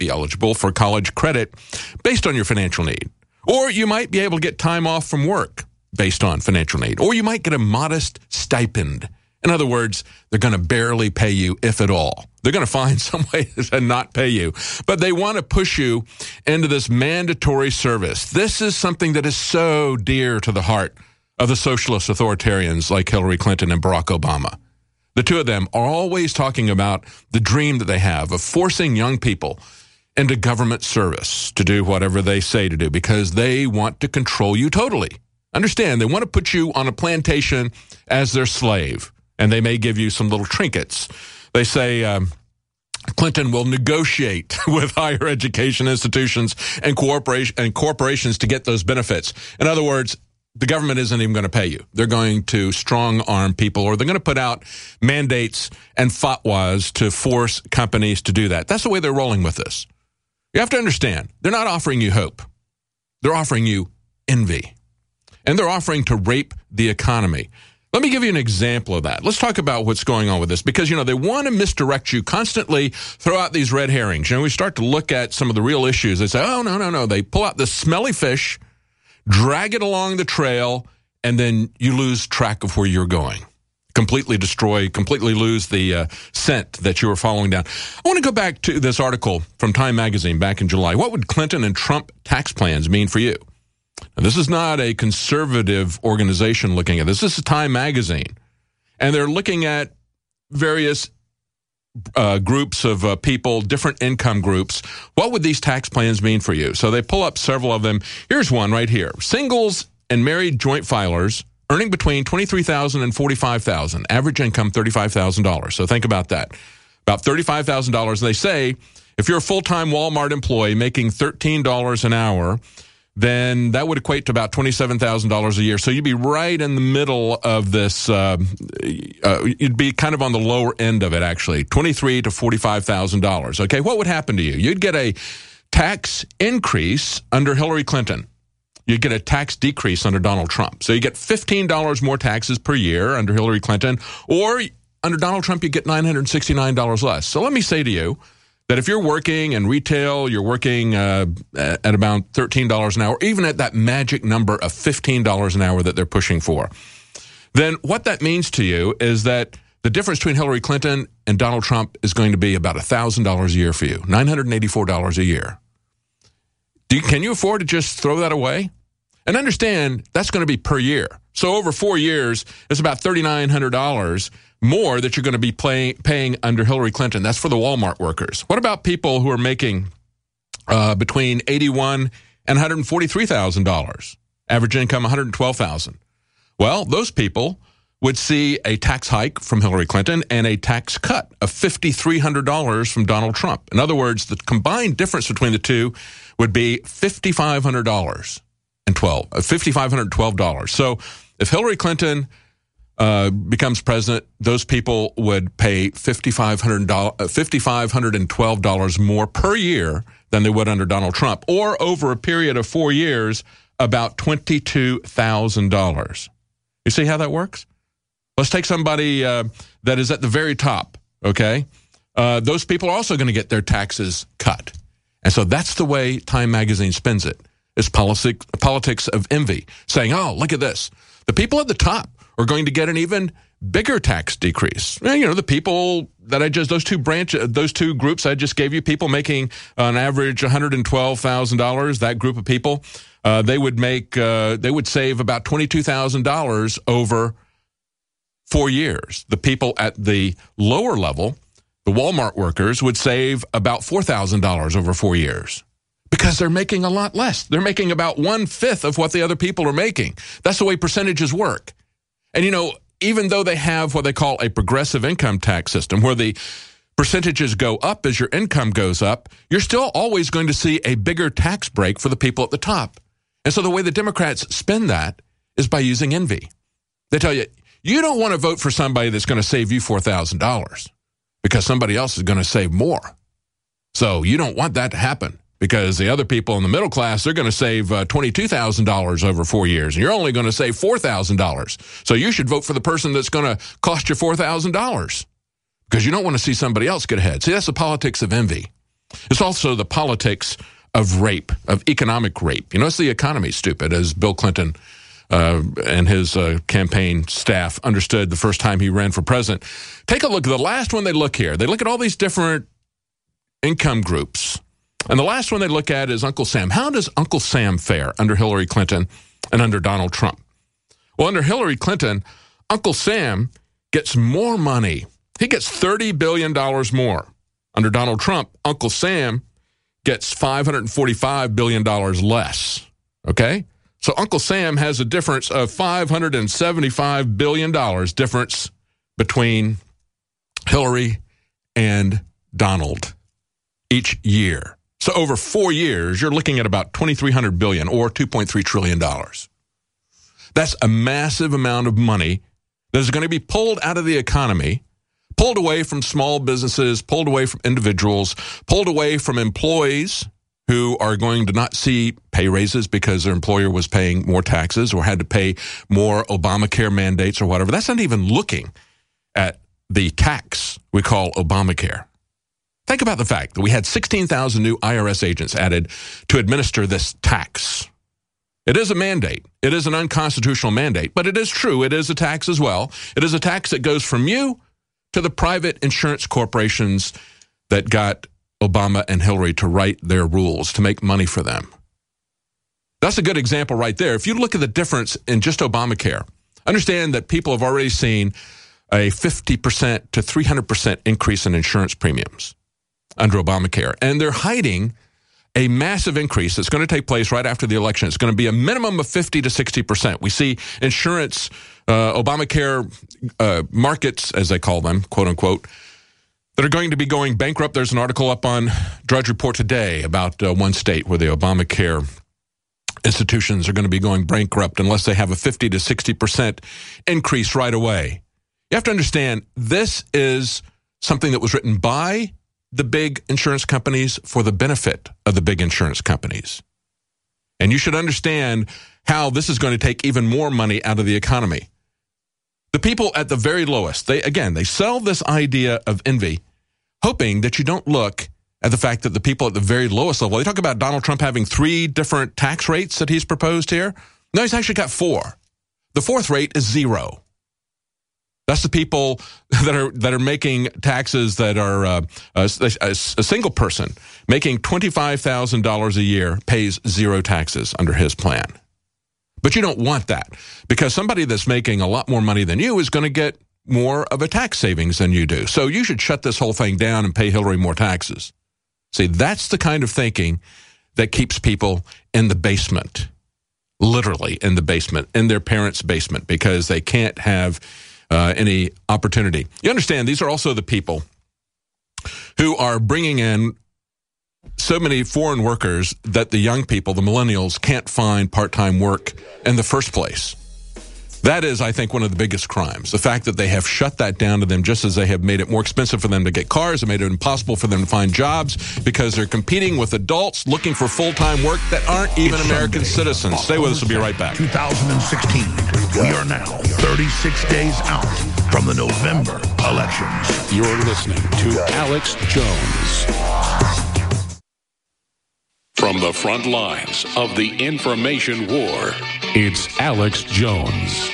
for college credit based on your financial need. Or you might be able to get time off from work based on financial need. Or you might get a modest stipend. In other words, they're going to barely pay you, if at all. They're going to find some way to not pay you. But they want to push you into this mandatory service. This is something that is so dear to the heart of the socialist authoritarians like Hillary Clinton and Barack Obama. The two of them are always talking about the dream that they have of forcing young people into government service to do whatever they say to do because they want to control you totally. Understand, they want to put you on a plantation as their slave, and they may give you some little trinkets. They say Clinton will negotiate with higher education institutions and corporations to get those benefits. In other words, the government isn't even going to pay you. They're going to strong-arm people, or they're going to put out mandates and fatwas to force companies to do that. That's the way they're rolling with this. You have to understand, they're not offering you hope. They're offering you envy. And they're offering to rape the economy. Let me give you an example of that. Let's talk about what's going on with this because, they want to misdirect you, constantly throw out these red herrings. We start to look at some of the real issues. They say, oh, no. They pull out the smelly fish, drag it along the trail, and then you lose track of where you're going. Completely lose the scent that you were following down. I want to go back to this article from Time Magazine back in July. What would Clinton and Trump tax plans mean for you? Now, this is not a conservative organization looking at this. This is Time Magazine. And they're looking at various groups of people, different income groups. What would these tax plans mean for you? So they pull up several of them. Here's one right here. Singles and married joint filers earning between $23,000 and $45,000. Average income, $35,000. So think about that. About $35,000. They say if you're a full-time Walmart employee making $13 an hour, then that would equate to about $27,000 a year. So you'd be right in the middle of this. You'd be kind of on the lower end of it, actually, $23,000 to $45,000. Okay, what would happen to you? You'd get a tax increase under Hillary Clinton. You'd get a tax decrease under Donald Trump. So you get $15 more taxes per year under Hillary Clinton, or under Donald Trump, you get $969 less. So let me say to you, that if you're working in retail, you're working at about $13 an hour, even at that magic number of $15 an hour that they're pushing for, then what that means to you is that the difference between Hillary Clinton and Donald Trump is going to be about $1,000 a year for you, $984 a year. Can you afford to just throw that away? And understand, that's going to be per year. So over 4 years, it's about $3,900 more that you're going to be paying under Hillary Clinton. That's for the Walmart workers. What about people who are making between $81,000 and $143,000? Average income, $112,000. Well, those people would see a tax hike from Hillary Clinton and a tax cut of $5,300 from Donald Trump. In other words, the combined difference between the two would be $5,512. So if Hillary Clinton becomes president, those people would pay $5,512 more per year than they would under Donald Trump, or over a period of 4 years, about $22,000. You see how that works? Let's take somebody that is at the very top, okay? Those people are also going to get their taxes cut. And so that's the way Time Magazine spins it. It's politics of envy, saying, oh, look at this. The people at the top are going to get an even bigger tax decrease. The people that those two groups I just gave you, people making on average $112,000, that group of people, they would save about $22,000 over 4 years. The people at the lower level, the Walmart workers, would save about $4,000 over 4 years. Because they're making a lot less. They're making about 1/5 of what the other people are making. That's the way percentages work. And, even though they have what they call a progressive income tax system, where the percentages go up as your income goes up, you're still always going to see a bigger tax break for the people at the top. And so the way the Democrats spin that is by using envy. They tell you, you don't want to vote for somebody that's going to save you $4,000 because somebody else is going to save more. So you don't want that to happen because the other people in the middle class, they're going to save $22,000 over 4 years, and you're only going to save $4,000. So you should vote for the person that's going to cost you $4,000 because you don't want to see somebody else get ahead. See, that's the politics of envy. It's also the politics of rape, of economic rape. You know, it's the economy, stupid, as Bill Clinton and his campaign staff understood the first time he ran for president. Take a look at the last one they look here. They look at all these different income groups. And the last one they look at is Uncle Sam. How does Uncle Sam fare under Hillary Clinton and under Donald Trump? Well, under Hillary Clinton, Uncle Sam gets more money. He gets $30 billion more. Under Donald Trump, Uncle Sam gets $545 billion less. Okay? So Uncle Sam has a difference of $575 billion difference between Hillary and Donald each year. So over 4 years, you're looking at about $2,300 billion or $2.3 trillion. That's a massive amount of money that is going to be pulled out of the economy, pulled away from small businesses, pulled away from individuals, pulled away from employees who are going to not see pay raises because their employer was paying more taxes or had to pay more Obamacare mandates or whatever. That's not even looking at the tax we call Obamacare. Think about the fact that we had 16,000 new IRS agents added to administer this tax. It is a mandate. It is an unconstitutional mandate, but it is true. It is a tax as well. It is a tax that goes from you to the private insurance corporations that got Obama and Hillary to write their rules to make money for them. That's a good example right there. If you look at the difference in just Obamacare, understand that people have already seen a 50% to 300% increase in insurance premiums under Obamacare. And they're hiding a massive increase that's going to take place right after the election. It's going to be a minimum of 50 to 60%. We see insurance, Obamacare markets, as they call them, quote unquote, that are going to be going bankrupt. There's an article up on Drudge Report today about one state where the Obamacare institutions are going to be going bankrupt unless they have a 50 to 60% increase right away. You have to understand, this is something that was written by the big insurance companies for the benefit of the big insurance companies. And you should understand how this is going to take even more money out of the economy. The people at the very lowest, they sell this idea of envy, hoping that you don't look at the fact that the people at the very lowest level, they talk about Donald Trump having 3 different tax rates that he's proposed here. No, he's actually got 4. The 4th rate is 0. That's the people that are making taxes that are a single person making $25,000 a year pays 0 taxes under his plan. But you don't want that because somebody that's making a lot more money than you is going to get more of a tax savings than you do. So you should shut this whole thing down and pay Hillary more taxes. See, that's the kind of thinking that keeps people in the basement, literally in the basement, in their parents' basement, because they can't have any opportunity. You understand, these are also the people who are bringing in so many foreign workers that the young people, the millennials, can't find part-time work in the first place. That is, I think, one of the biggest crimes. The fact that they have shut that down to them just as they have made it more expensive for them to get cars and made it impossible for them to find jobs because they're competing with adults looking for full-time work that aren't even American citizens. Stay with us. We'll be right back. 2016. We are now 36 days out from the November elections. You're listening to Alex Jones. From the front lines of the information war, it's Alex Jones.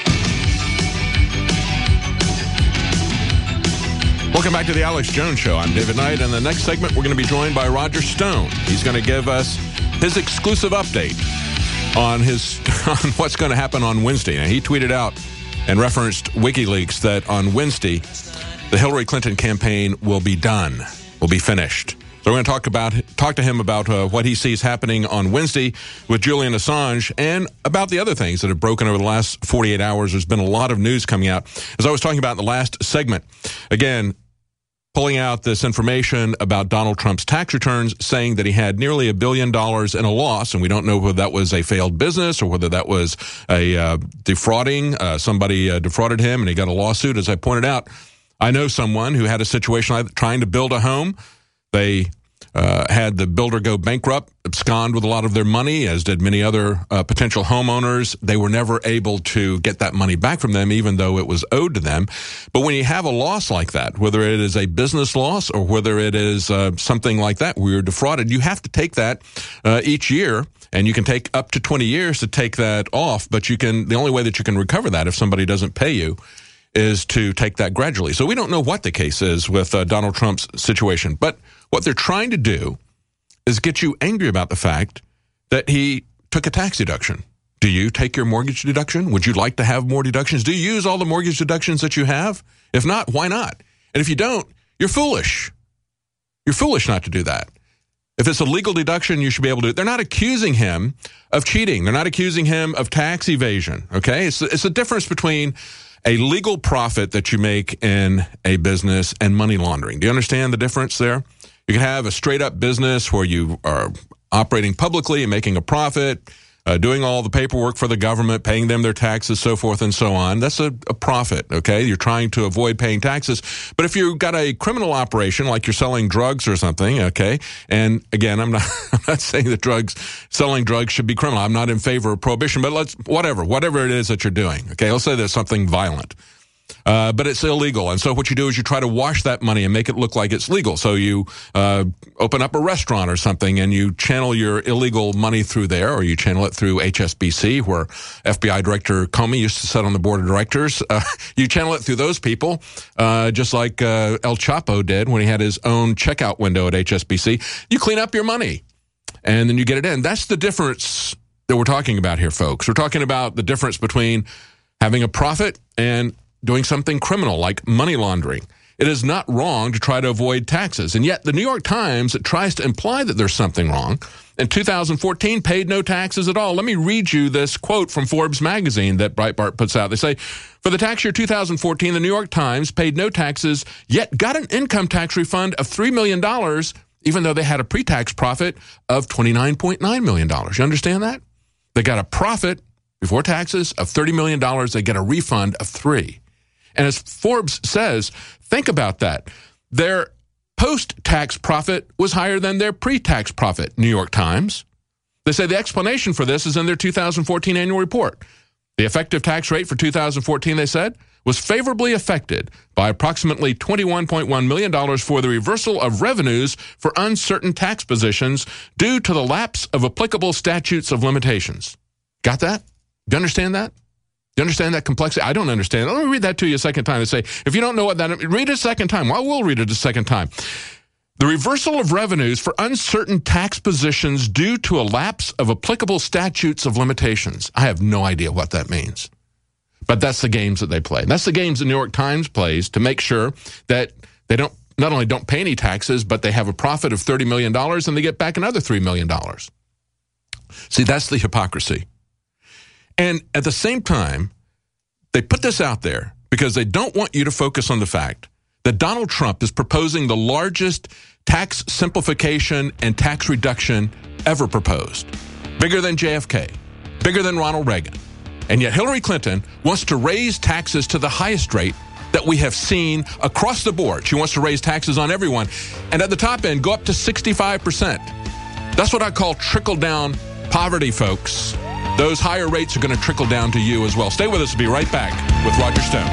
Welcome back to the Alex Jones Show. I'm David Knight, and the next segment we're going to be joined by Roger Stone. He's going to give us his exclusive update on what's going to happen on Wednesday. Now, he tweeted out and referenced WikiLeaks that on Wednesday, the Hillary Clinton campaign will be done, will be finished. So we're going to talk to him about what he sees happening on Wednesday with Julian Assange and about the other things that have broken over the last 48 hours. There's been a lot of news coming out. As I was talking about in the last segment, again, pulling out this information about Donald Trump's tax returns, saying that he had nearly $1 billion in a loss, and we don't know whether that was a failed business or whether that was a defrauding. Somebody defrauded him, and he got a lawsuit. As I pointed out, I know someone who had a situation like trying to build a home. They had the builder go bankrupt, abscond with a lot of their money, as did many other potential homeowners. They were never able to get that money back from them, even though it was owed to them. But when you have a loss like that, whether it is a business loss or whether it is something like that where you're defrauded, you have to take that each year. And you can take up to 20 years to take that off. But the only way that you can recover that if somebody doesn't pay you is to take that gradually. So we don't know what the case is with Donald Trump's situation. But what they're trying to do is get you angry about the fact that he took a tax deduction. Do you take your mortgage deduction? Would you like to have more deductions? Do you use all the mortgage deductions that you have? If not, why not? And if you don't, you're foolish. You're foolish not to do that. If it's a legal deduction, you should be able to do it. They're not accusing him of cheating. They're not accusing him of tax evasion, okay? It's the difference between a legal profit that you make in a business and money laundering. Do you understand the difference there? You can have a straight-up business where you are operating publicly and making a profit, doing all the paperwork for the government, paying them their taxes, so forth and so on. That's a profit, okay? You're trying to avoid paying taxes. But if you've got a criminal operation, like you're selling drugs or something, okay? And again, I'm not saying that selling drugs should be criminal. I'm not in favor of prohibition, but whatever it is that you're doing, okay? Let's say there's something violent. But it's illegal. And so what you do is you try to wash that money and make it look like it's legal. So you open up a restaurant or something and you channel your illegal money through there, or you channel it through HSBC, where FBI Director Comey used to sit on the board of directors. You channel it through those people, just like El Chapo did when he had his own checkout window at HSBC. You clean up your money and then you get it in. That's the difference that we're talking about here, folks. We're talking about the difference between having a profit and doing something criminal like money laundering. It is not wrong to try to avoid taxes. And yet the New York Times tries to imply that there's something wrong. In 2014, paid no taxes at all. Let me read you this quote from Forbes magazine that Breitbart puts out. They say, for the tax year 2014, the New York Times paid no taxes, yet got an income tax refund of $3 million, even though they had a pre-tax profit of $29.9 million. You understand that? They got a profit before taxes of $30 million. They get a refund of $3 million. And as Forbes says, think about that. Their post-tax profit was higher than their pre-tax profit, New York Times. They say the explanation for this is in their 2014 annual report. The effective tax rate for 2014, they said, was favorably affected by approximately $21.1 million for the reversal of revenues for uncertain tax positions due to the lapse of applicable statutes of limitations. Got that? Do you understand that? Do you understand that complexity? I don't understand it. Let me read that to you a second time and say, if you don't know what that is, read it a second time. Well, I will read it a second time. The reversal of revenues for uncertain tax positions due to a lapse of applicable statutes of limitations. I have no idea what that means. But that's the games that they play. That's the games the New York Times plays to make sure that they not only don't pay any taxes, but they have a profit of $30 million and they get back another $3 million. See, that's the hypocrisy. And at the same time, they put this out there because they don't want you to focus on the fact that Donald Trump is proposing the largest tax simplification and tax reduction ever proposed. Bigger than JFK, bigger than Ronald Reagan. And yet Hillary Clinton wants to raise taxes to the highest rate that we have seen across the board. She wants to raise taxes on everyone. And at the top end, go up to 65%. That's what I call trickle-down poverty, folks. Those higher rates are going to trickle down to you as well. Stay with us. We'll be right back with Roger Stone.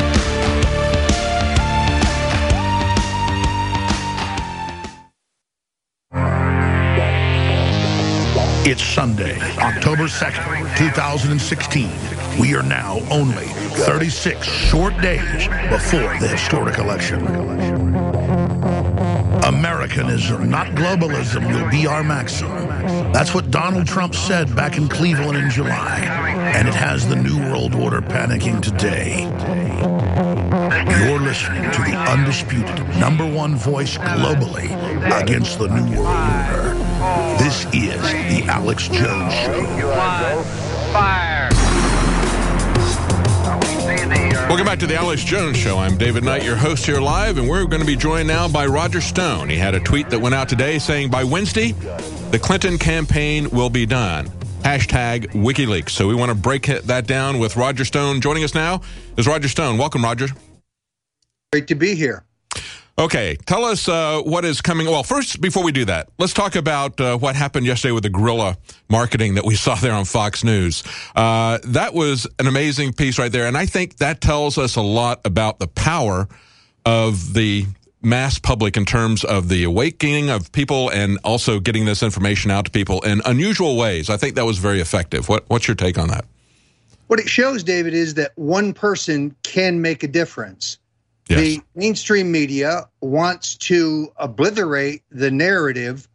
It's Sunday, October 2nd, 2016. We are now only 36 short days before the historic election. Americanism, not globalism, will be our maxim. That's what Donald Trump said back in Cleveland in July. And it has the New World Order panicking today. You're listening to the undisputed #1 voice globally against the New World Order. This is the Alex Jones Show. Fire! Welcome back to the Alex Jones Show. I'm David Knight, your host here live, and we're going to be joined now by Roger Stone. He had a tweet that went out today saying, by Wednesday, the Clinton campaign will be done. Hashtag WikiLeaks. So we want to break that down with Roger Stone. Joining us now is Roger Stone. Welcome, Roger. Great to be here. Okay, tell us what is coming. Well, first, before we do that, let's talk about what happened yesterday with the guerrilla marketing that we saw there on Fox News. That was an amazing piece right there, and I think that tells us a lot about the power of the mass public in terms of the awakening of people and also getting this information out to people in unusual ways. I think that was very effective. What's your take on that? What it shows, David, is that one person can make a difference. Yes. The mainstream media wants to obliterate the narrative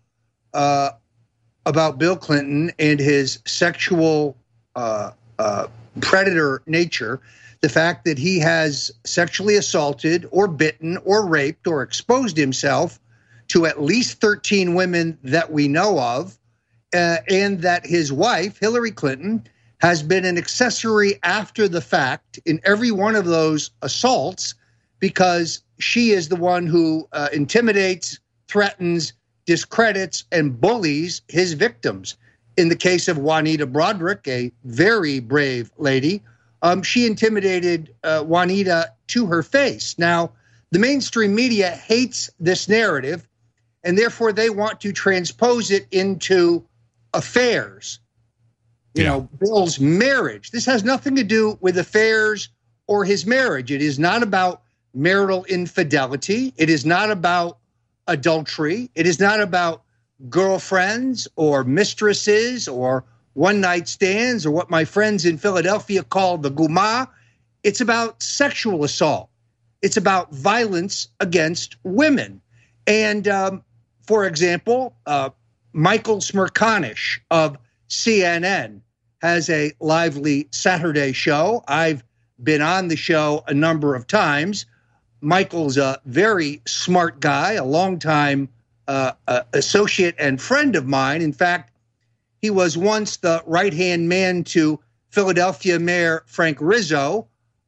about Bill Clinton and his sexual predator nature, the fact that he has sexually assaulted or bitten or raped or exposed himself to at least 13 women that we know of, and that his wife, Hillary Clinton, has been an accessory after the fact in every one of those assaults, because she is the one who intimidates, threatens, discredits, and bullies his victims. In the case of Juanita Broaddrick, a very brave lady, she intimidated Juanita to her face. Now, the mainstream media hates this narrative, and therefore they want to transpose it into affairs. You know, Bill's marriage. This has nothing to do with affairs or his marriage. It is not about marital infidelity. It is not about adultery. It is not about girlfriends or mistresses or one-night stands or what my friends in Philadelphia call the guma. It's about sexual assault. It's about violence against women. And for example, Michael Smerconish of CNN has a lively Saturday show. I've been on the show a number of times. Michael's a very smart guy, a longtime associate and friend of mine. In fact, he was once the right-hand man to Philadelphia Mayor Frank Rizzo.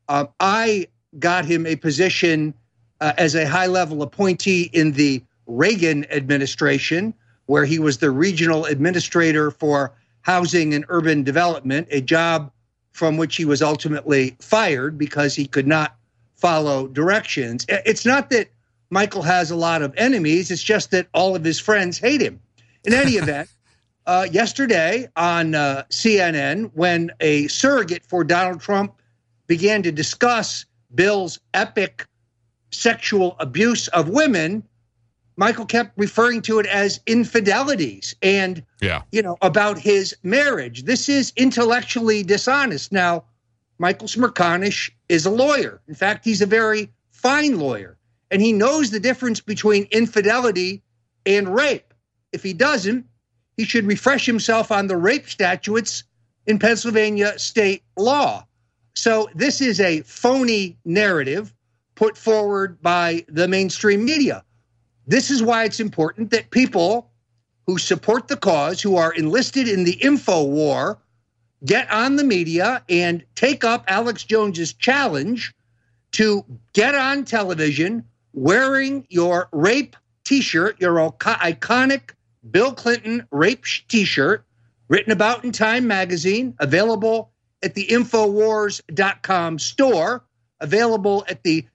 I got him a position as a high-level appointee in the Reagan administration, where he was the regional administrator for housing and urban development, a job from which he was ultimately fired because he could not follow directions. It's not that Michael has a lot of enemies. It's just that all of his friends hate him. In any event, yesterday on CNN, when a surrogate for Donald Trump began to discuss Bill's epic sexual abuse of women, Michael kept referring to it as infidelities and, about his marriage. This is intellectually dishonest. Now, Michael Smerconish is a lawyer. In fact, he's a very fine lawyer, and he knows the difference between infidelity and rape. If he doesn't, he should refresh himself on the rape statutes in Pennsylvania state law. So this is a phony narrative put forward by the mainstream media. This is why it's important that people who support the cause, who are enlisted in the info war, get on the media and take up Alex Jones's challenge to get on television wearing your rape T-shirt, your iconic Bill Clinton rape T-shirt, written about in Time magazine, available at the Infowars.com store, available at the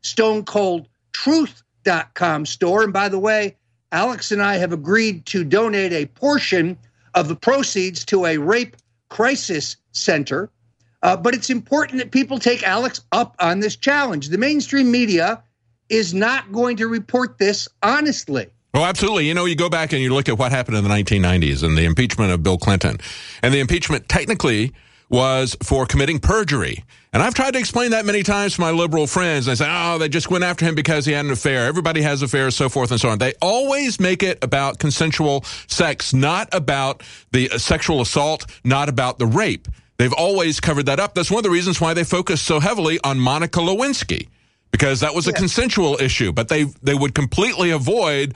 StoneColdTruth.com store. And by the way, Alex and I have agreed to donate a portion of the proceeds to a rape crisis center. But it's important that people take Alex up on this challenge. The mainstream media is not going to report this honestly. Oh, absolutely. You know, you go back and you look at what happened in the 1990s and the impeachment of Bill Clinton. And the impeachment technically was for committing perjury. And I've tried to explain that many times to my liberal friends. I say, oh, they just went after him because he had an affair. Everybody has affairs, so forth and so on. They always make it about consensual sex, not about the sexual assault, not about the rape. They've always covered that up. That's one of the reasons why they focus so heavily on Monica Lewinsky, because that was a consensual issue. But they would completely avoid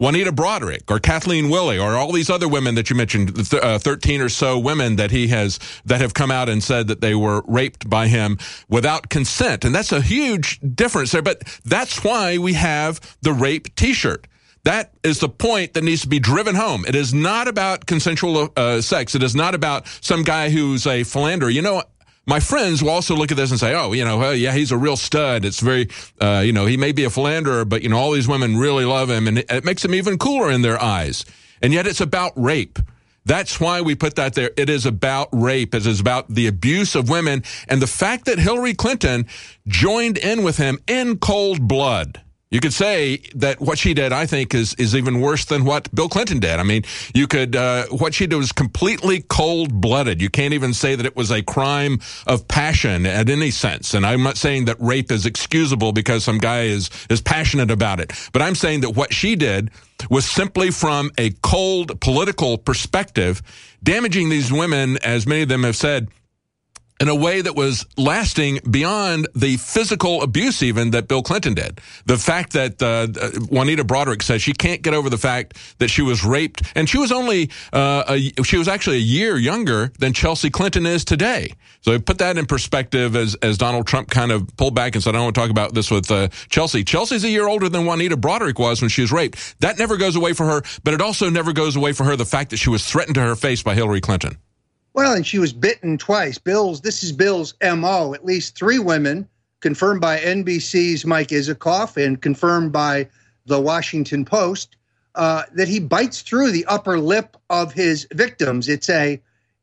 Juanita Broderick or Kathleen Willey or all these other women that you mentioned, 13 or so women that that have come out and said that they were raped by him without consent. And that's a huge difference there. But that's why we have the rape T-shirt. That is the point that needs to be driven home. It is not about consensual sex. It is not about some guy who's a philanderer. You know, my friends will also look at this and say, oh, yeah, he's a real stud. It's very, he may be a philanderer, but, all these women really love him, and it makes him even cooler in their eyes. And yet it's about rape. That's why we put that there. It is about rape. It is about the abuse of women, and the fact that Hillary Clinton joined in with him in cold blood. You could say that what she did, I think, is even worse than what Bill Clinton did. I mean, you could, what she did was completely cold-blooded. You can't even say that it was a crime of passion at any sense. And I'm not saying that rape is excusable because some guy is passionate about it. But I'm saying that what she did was simply from a cold political perspective, damaging these women, as many of them have said, in a way that was lasting beyond the physical abuse even that Bill Clinton did. The fact that Juanita Broderick says she can't get over the fact that she was raped, and she was only she was actually a year younger than Chelsea Clinton is today. So put that in perspective as Donald Trump kind of pulled back and said, I don't want to talk about this with Chelsea. Chelsea's a year older than Juanita Broderick was when she was raped. That never goes away for her, but it also never goes away for her the fact that she was threatened to her face by Hillary Clinton. Well, and she was bitten twice. This is Bill's MO. At least 3 women, confirmed by NBC's Mike Isikoff and confirmed by the Washington Post, that he bites through the upper lip of his victims. It's a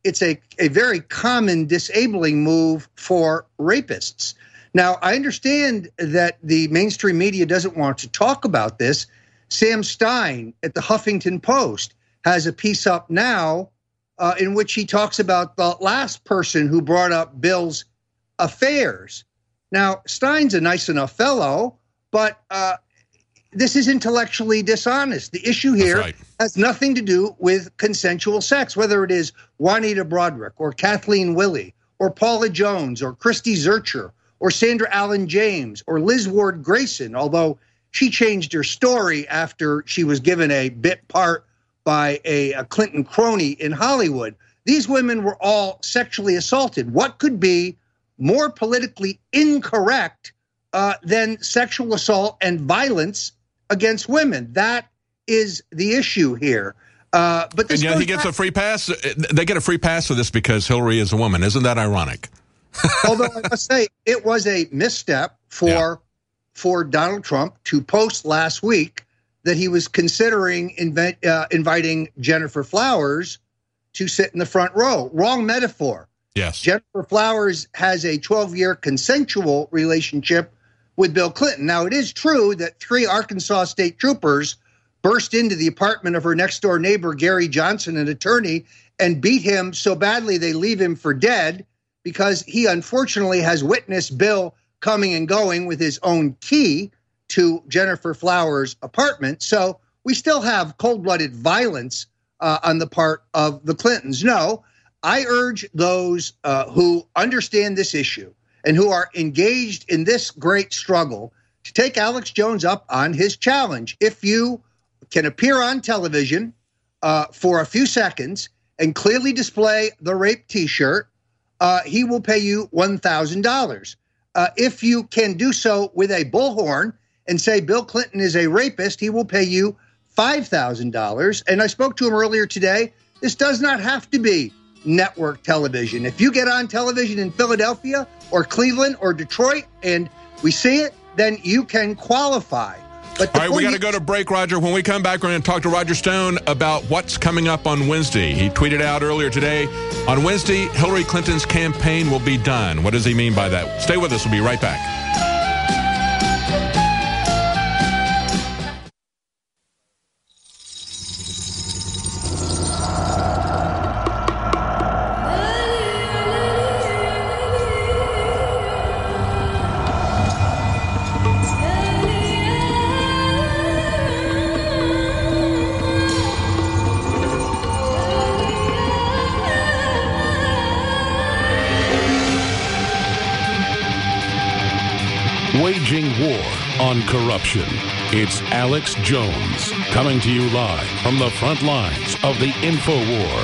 very common disabling move for rapists. Now, I understand that the mainstream media doesn't want to talk about this. Sam Stein at the Huffington Post has a piece up now in which he talks about the last person who brought up Bill's affairs. Now, Stein's a nice enough fellow, but this is intellectually dishonest. The issue here has nothing to do with consensual sex, whether it is Juanita Broderick or Kathleen Willey or Paula Jones or Christy Zurcher or Sandra Allen James or Liz Ward Grayson, although she changed her story after she was given a bit part by a Clinton crony in Hollywood. These women were all sexually assaulted. What could be more politically incorrect than sexual assault and violence against women? That is the issue here. But this he gets a free pass. They get a free pass for this because Hillary is a woman. Isn't that ironic? Although I must say it was a misstep for Donald Trump to post last week that he was considering inviting Jennifer Flowers to sit in the front row. Wrong metaphor. Yes. Jennifer Flowers has a 12-year consensual relationship with Bill Clinton. Now, it is true that 3 Arkansas state troopers burst into the apartment of her next-door neighbor, Gary Johnson, an attorney, and beat him so badly they leave him for dead because he unfortunately has witnessed Bill coming and going with his own key to Jennifer Flowers' apartment. So we still have cold-blooded violence on the part of the Clintons. No, I urge those who understand this issue and who are engaged in this great struggle to take Alex Jones up on his challenge. If you can appear on television for a few seconds and clearly display the rape T-shirt, he will pay you $1,000. If you can do so with a bullhorn and say Bill Clinton is a rapist, he will pay you $5,000. And I spoke to him earlier today. This does not have to be network television. If you get on television in Philadelphia or Cleveland or Detroit and we see it, then you can qualify. But all right, we got to go to break, Roger. When we come back, we're going to talk to Roger Stone about what's coming up on Wednesday. He tweeted out earlier today, on Wednesday, Hillary Clinton's campaign will be done. What does he mean by that? Stay with us. We'll be right back. and corruption. It's Alex Jones coming to you live from the front lines of the InfoWar.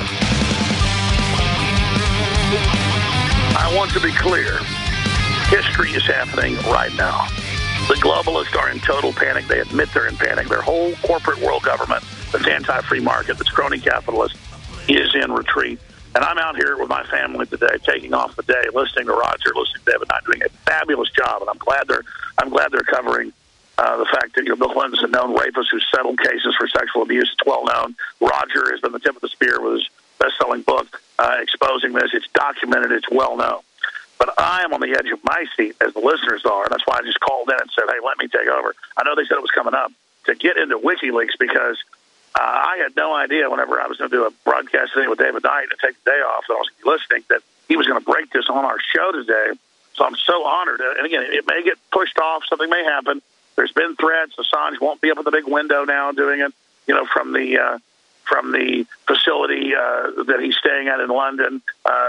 I want to be clear. History is happening right now. The globalists are in total panic. They admit they're in panic. Their whole corporate world government, that's anti-free market, that's crony capitalist, is in retreat. And I'm out here with my family today, taking off the day, listening to Roger, listening to David Knight, doing a fabulous job. And I'm glad they're covering the fact that Bill Clinton's a known rapist who's settled cases for sexual abuse. It's well known. Roger has been the tip of the spear with his best-selling book exposing this. It's documented. It's well known. But I am on the edge of my seat, as the listeners are, and that's why I just called in and said, hey, let me take over. I know they said it was coming up, to get into WikiLeaks, because I had no idea whenever I was going to do a broadcast today with David Knight and take the day off that I was going to be listening, that he was going to break this on our show today. So I'm so honored. And again, it may get pushed off. Something may happen. There's been threats. Assange won't be up in the big window now doing it, from the facility that he's staying at in London,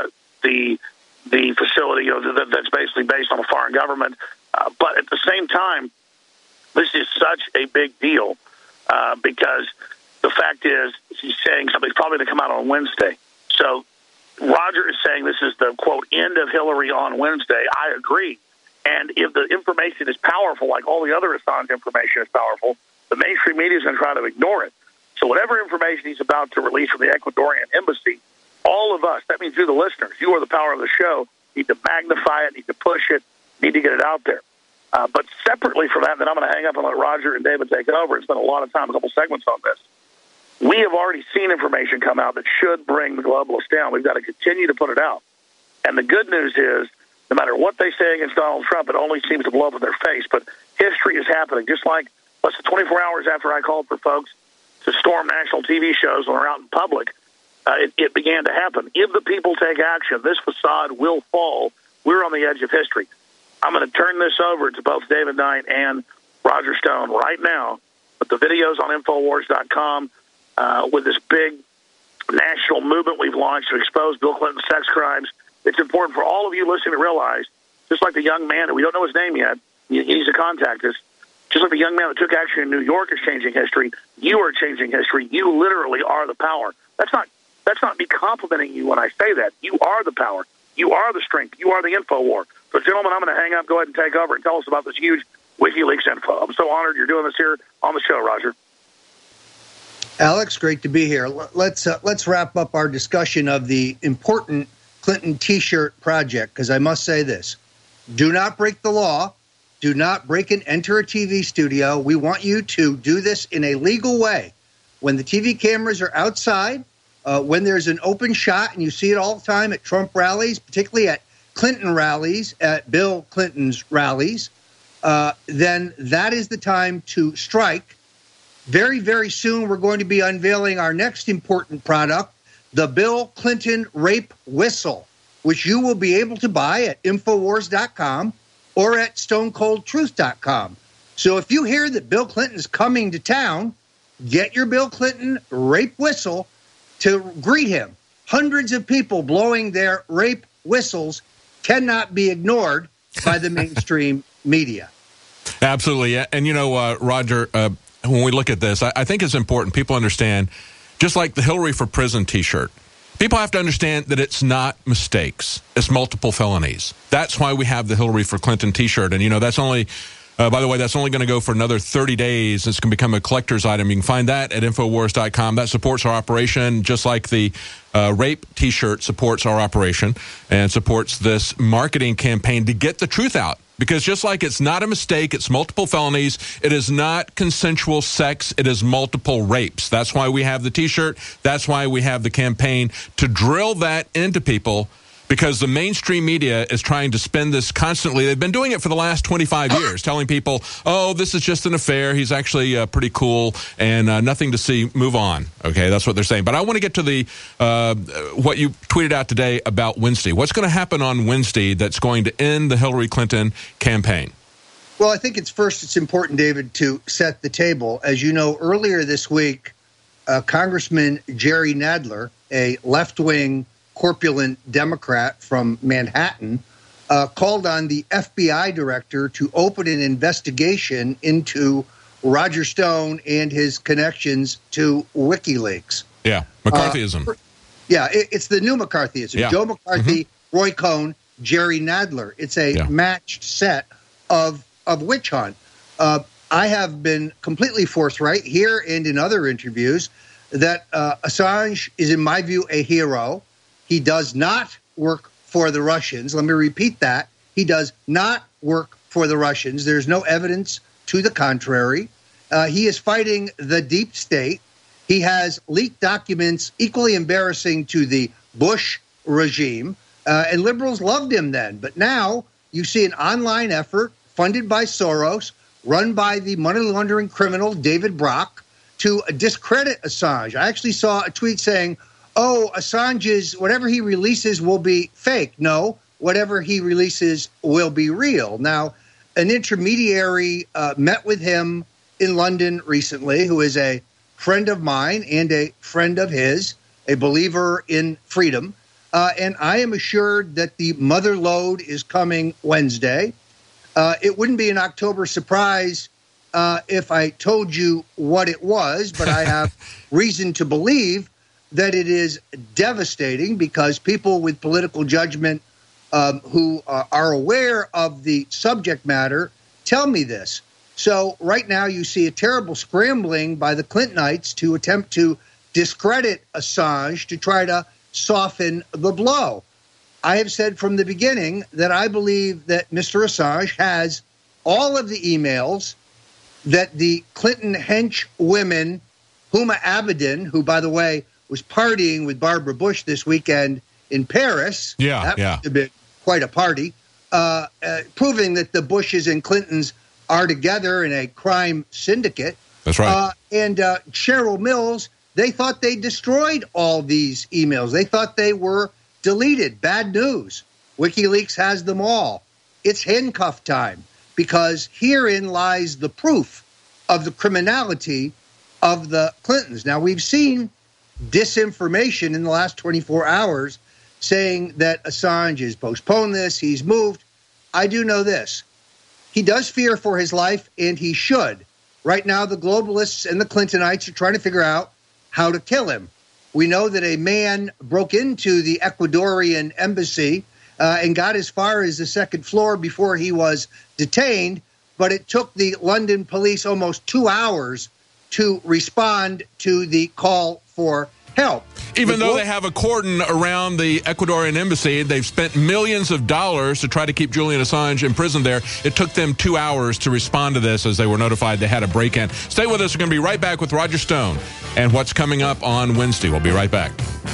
the facility that's basically based on a foreign government. But at the same time, this is such a big deal because the fact is he's saying something's probably going to come out on Wednesday. So Roger is saying this is the, quote, end of Hillary on Wednesday. I agree. And if the information is powerful, like all the other Assange information is powerful, the mainstream media is going to try to ignore it. So whatever information he's about to release from the Ecuadorian embassy, all of us, that means you, the listeners, you are the power of the show, need to magnify it, need to push it, need to get it out there. But separately from that, then I'm going to hang up and let Roger and David take it over and spend a lot of time, a couple segments on this. We have already seen information come out that should bring the globalists down. We've got to continue to put it out. And the good news is, no matter what they say against Donald Trump, it only seems to blow up in their face. But history is happening. Just like less than 24 hours after I called for folks to storm national TV shows when they're out in public, it began to happen. If the people take action, this facade will fall. We're on the edge of history. I'm going to turn this over to both David Knight and Roger Stone right now. But the videos on Infowars.com with this big national movement we've launched to expose Bill Clinton's sex crimes. It's important for all of you listening to realize, just like the young man, we don't know his name yet, he needs to contact us, just like the young man that took action in New York is changing history, you are changing history. You literally are the power. That's not me complimenting you when I say that. You are the power. You are the strength. You are the info war. So, gentlemen, I'm going to hang up. Go ahead and take over and tell us about this huge WikiLeaks info. I'm so honored you're doing this here on the show, Roger. Alex, great to be here. Let's wrap up our discussion of the important Clinton T-shirt project, because I must say this. Do not break the law. Do not break and enter a TV studio. We want you to do this in a legal way. When the TV cameras are outside, when there's an open shot, and you see it all the time at Trump rallies, particularly at Clinton rallies, at Bill Clinton's rallies, then that is the time to strike. Very, very soon, we're going to be unveiling our next important product, the Bill Clinton Rape Whistle, which you will be able to buy at Infowars.com or at StoneColdTruth.com. So if you hear that Bill Clinton's coming to town, get your Bill Clinton Rape Whistle to greet him. Hundreds of people blowing their rape whistles cannot be ignored by the mainstream media. Absolutely. And, Roger, when we look at this, I think it's important people understand, just like the Hillary for Prison T-shirt, people have to understand that it's not mistakes. It's multiple felonies. That's why we have the Hillary for Clinton T-shirt. And, that's only, by the way, that's only going to go for another 30 days. It's going to become a collector's item. You can find that at Infowars.com. That supports our operation, just like the rape T-shirt supports our operation and supports this marketing campaign to get the truth out. Because just like it's not a mistake, it's multiple felonies, it is not consensual sex, it is multiple rapes. That's why we have the T-shirt. That's why we have the campaign to drill that into people, because the mainstream media is trying to spin this constantly. They've been doing it for the last 25 years, telling people, oh, this is just an affair. He's actually pretty cool and nothing to see. Move on. Okay, that's what they're saying. But I want to get to the what you tweeted out today about Wednesday. What's going to happen on Wednesday that's going to end the Hillary Clinton campaign? Well, I think it's important, David, to set the table. As you know, earlier this week, Congressman Jerry Nadler, a left-wing corpulent Democrat from Manhattan, called on the FBI director to open an investigation into Roger Stone and his connections to WikiLeaks. Yeah, McCarthyism. It's the new McCarthyism. Yeah. Joe McCarthy, Roy Cohn, Jerry Nadler. It's a matched set of witch hunt. I have been completely forthright here and in other interviews that Assange is, in my view, a hero. He does not work for the Russians. Let me repeat that. He does not work for the Russians. There's no evidence to the contrary. He is fighting the deep state. He has leaked documents equally embarrassing to the Bush regime, and liberals loved him then. But now you see an online effort funded by Soros, run by the money laundering criminal David Brock, to discredit Assange. I actually saw a tweet saying, Assange's, whatever he releases will be fake. No, whatever he releases will be real. Now, an intermediary met with him in London recently, who is a friend of mine and a friend of his, a believer in freedom. And I am assured that the mother lode is coming Wednesday. It wouldn't be an October surprise if I told you what it was, but I have reason to believe that it is devastating because people with political judgment who are aware of the subject matter tell me this. So right now you see a terrible scrambling by the Clintonites to attempt to discredit Assange to try to soften the blow. I have said from the beginning that I believe that Mr. Assange has all of the emails that the Clinton hench women, Huma Abedin, who, by the way, was partying with Barbara Bush this weekend in Paris. That must have been quite a party, proving that the Bushes and Clintons are together in a crime syndicate. That's right. And Cheryl Mills, they thought they destroyed all these emails. They thought they were deleted. Bad news. WikiLeaks has them all. It's handcuff time because herein lies the proof of the criminality of the Clintons. Now, we've seen disinformation in the last 24 hours saying that Assange has postponed this, he's moved. I do know this. He does fear for his life, and he should. Right now, the globalists and the Clintonites are trying to figure out how to kill him. We know that a man broke into the Ecuadorian embassy and got as far as the second floor before he was detained, but it took the London police almost 2 hours to respond to the call for help. Even though they have a cordon around the Ecuadorian embassy, they've spent millions of dollars to try to keep Julian Assange imprisoned there. It took them 2 hours to respond to this as they were notified they had a break-in. Stay with us. We're going to be right back with Roger Stone and what's coming up on Wednesday. We'll be right back.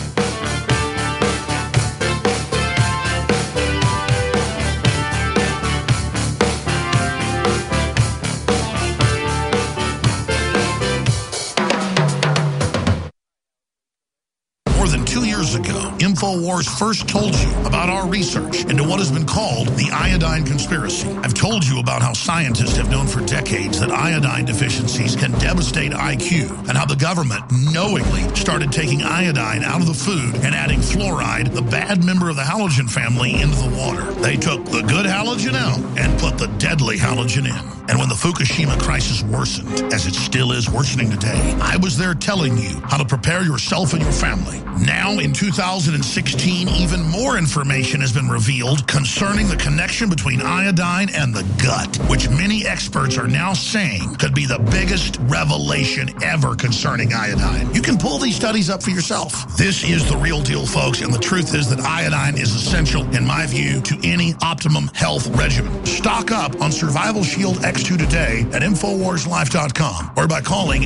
InfoWars first told you about our research into what has been called the iodine conspiracy. I've told you about how scientists have known for decades that iodine deficiencies can devastate IQ and how the government knowingly started taking iodine out of the food and adding fluoride, the bad member of the halogen family, into the water. They took the good halogen out and put the deadly halogen in. And when the Fukushima crisis worsened, as it still is worsening today, I was there telling you how to prepare yourself and your family. Now, in 2016, even more information has been revealed concerning the connection between iodine and the gut, which many experts are now saying could be the biggest revelation ever concerning iodine. You can pull these studies up for yourself. This is the real deal, folks, and the truth is that iodine is essential, in my view, to any optimum health regimen. Stock up on Survival Shield X2 today at InfoWarsLife.com or by calling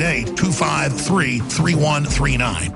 888-253-3139.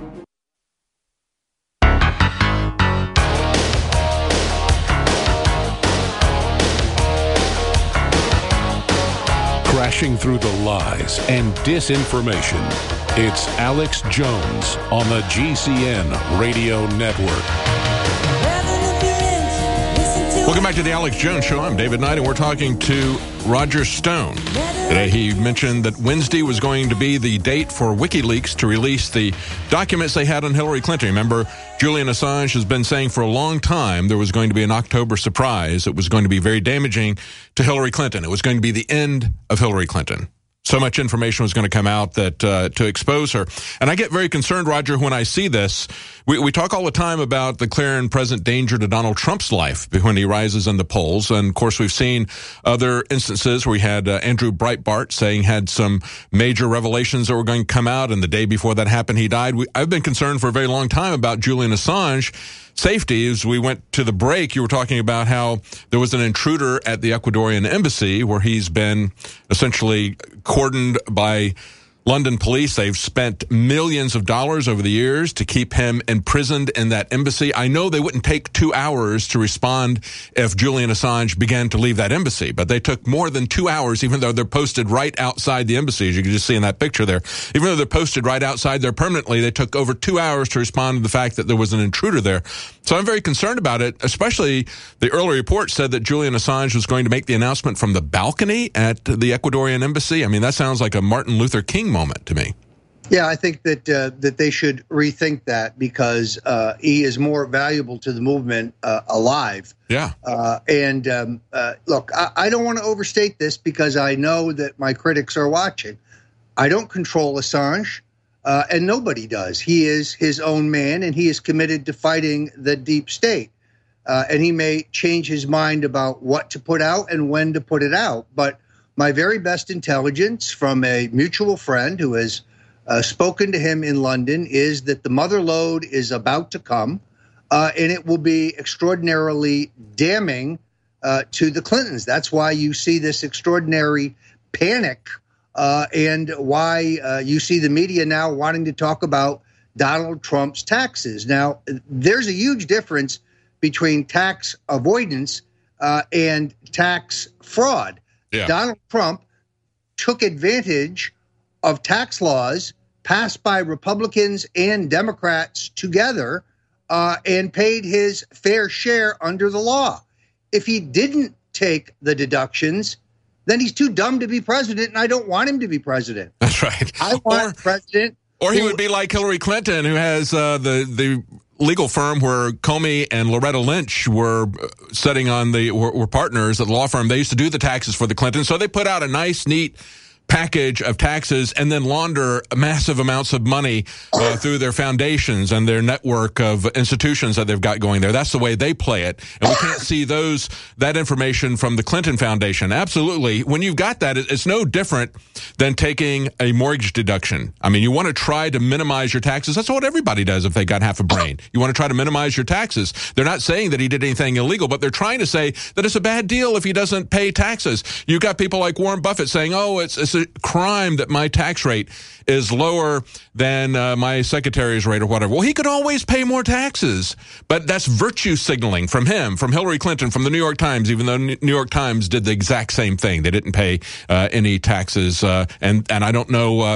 Crashing through the lies and disinformation, it's Alex Jones on the GCN Radio Network. Listen to Welcome back to the Alex Jones Show. I'm David Knight, and we're talking to Roger Stone. Today, he mentioned that Wednesday was going to be the date for WikiLeaks to release the documents they had on Hillary Clinton. Remember, Julian Assange has been saying for a long time there was going to be an October surprise. It was going to be very damaging to Hillary Clinton. It was going to be the end of Hillary Clinton. So much information was going to come out that to expose her. And I get very concerned, Roger, when I see this. We talk all the time about the clear and present danger to Donald Trump's life when he rises in the polls. And, of course, we've seen other instances where we had Andrew Breitbart saying had some major revelations that were going to come out, and the day before that happened, he died. I've been concerned for a very long time about Julian Assange safety. As we went to the break, you were talking about how there was an intruder at the Ecuadorian embassy where he's been essentially cordoned by London police. They've spent millions of dollars over the years to keep him imprisoned in that embassy. I know they wouldn't take 2 hours to respond if Julian Assange began to leave that embassy, but they took more than 2 hours, even though they're posted right outside the embassy, as you can just see in that picture there. Even though they're posted right outside there permanently, they took over 2 hours to respond to the fact that there was an intruder there. So I'm very concerned about it, especially the early report said that Julian Assange was going to make the announcement from the balcony at the Ecuadorian embassy. I mean, that sounds like a Martin Luther King moment to me. Yeah, I think that that they should rethink that because he is more valuable to the movement alive. Yeah. Look, I don't want to overstate this because I know that my critics are watching. I don't control Assange, and nobody does. He is his own man, and he is committed to fighting the deep state. And he may change his mind about what to put out and when to put it out. But my very best intelligence from a mutual friend who has spoken to him in London is that the mother lode is about to come, and it will be extraordinarily damning to the Clintons. That's why you see this extraordinary panic and why you see the media now wanting to talk about Donald Trump's taxes. Now, there's a huge difference between tax avoidance and tax fraud. Yeah. Donald Trump took advantage of tax laws passed by Republicans and Democrats together and paid his fair share under the law. If he didn't take the deductions, then he's too dumb to be president, and I don't want him to be president. That's right. I want president. Or he would be like Hillary Clinton, who has the legal firm where Comey and Loretta Lynch were sitting on were partners at the law firm. They used to do the taxes for the Clintons, so they put out a nice, neat package of taxes and then launder massive amounts of money through their foundations and their network of institutions that they've got going there. That's the way they play it. And we can't see that information from the Clinton Foundation. Absolutely. When you've got that, it's no different than taking a mortgage deduction. I mean, you want to try to minimize your taxes. That's what everybody does if they got half a brain. You want to try to minimize your taxes. They're not saying that he did anything illegal, but they're trying to say that it's a bad deal if he doesn't pay taxes. You've got people like Warren Buffett saying, oh, it's a crime that my tax rate is lower than my secretary's rate or whatever. Well, he could always pay more taxes, but that's virtue signaling from him, from Hillary Clinton, from the New York Times, even though New York Times did the exact same thing. They didn't pay any taxes, and I don't know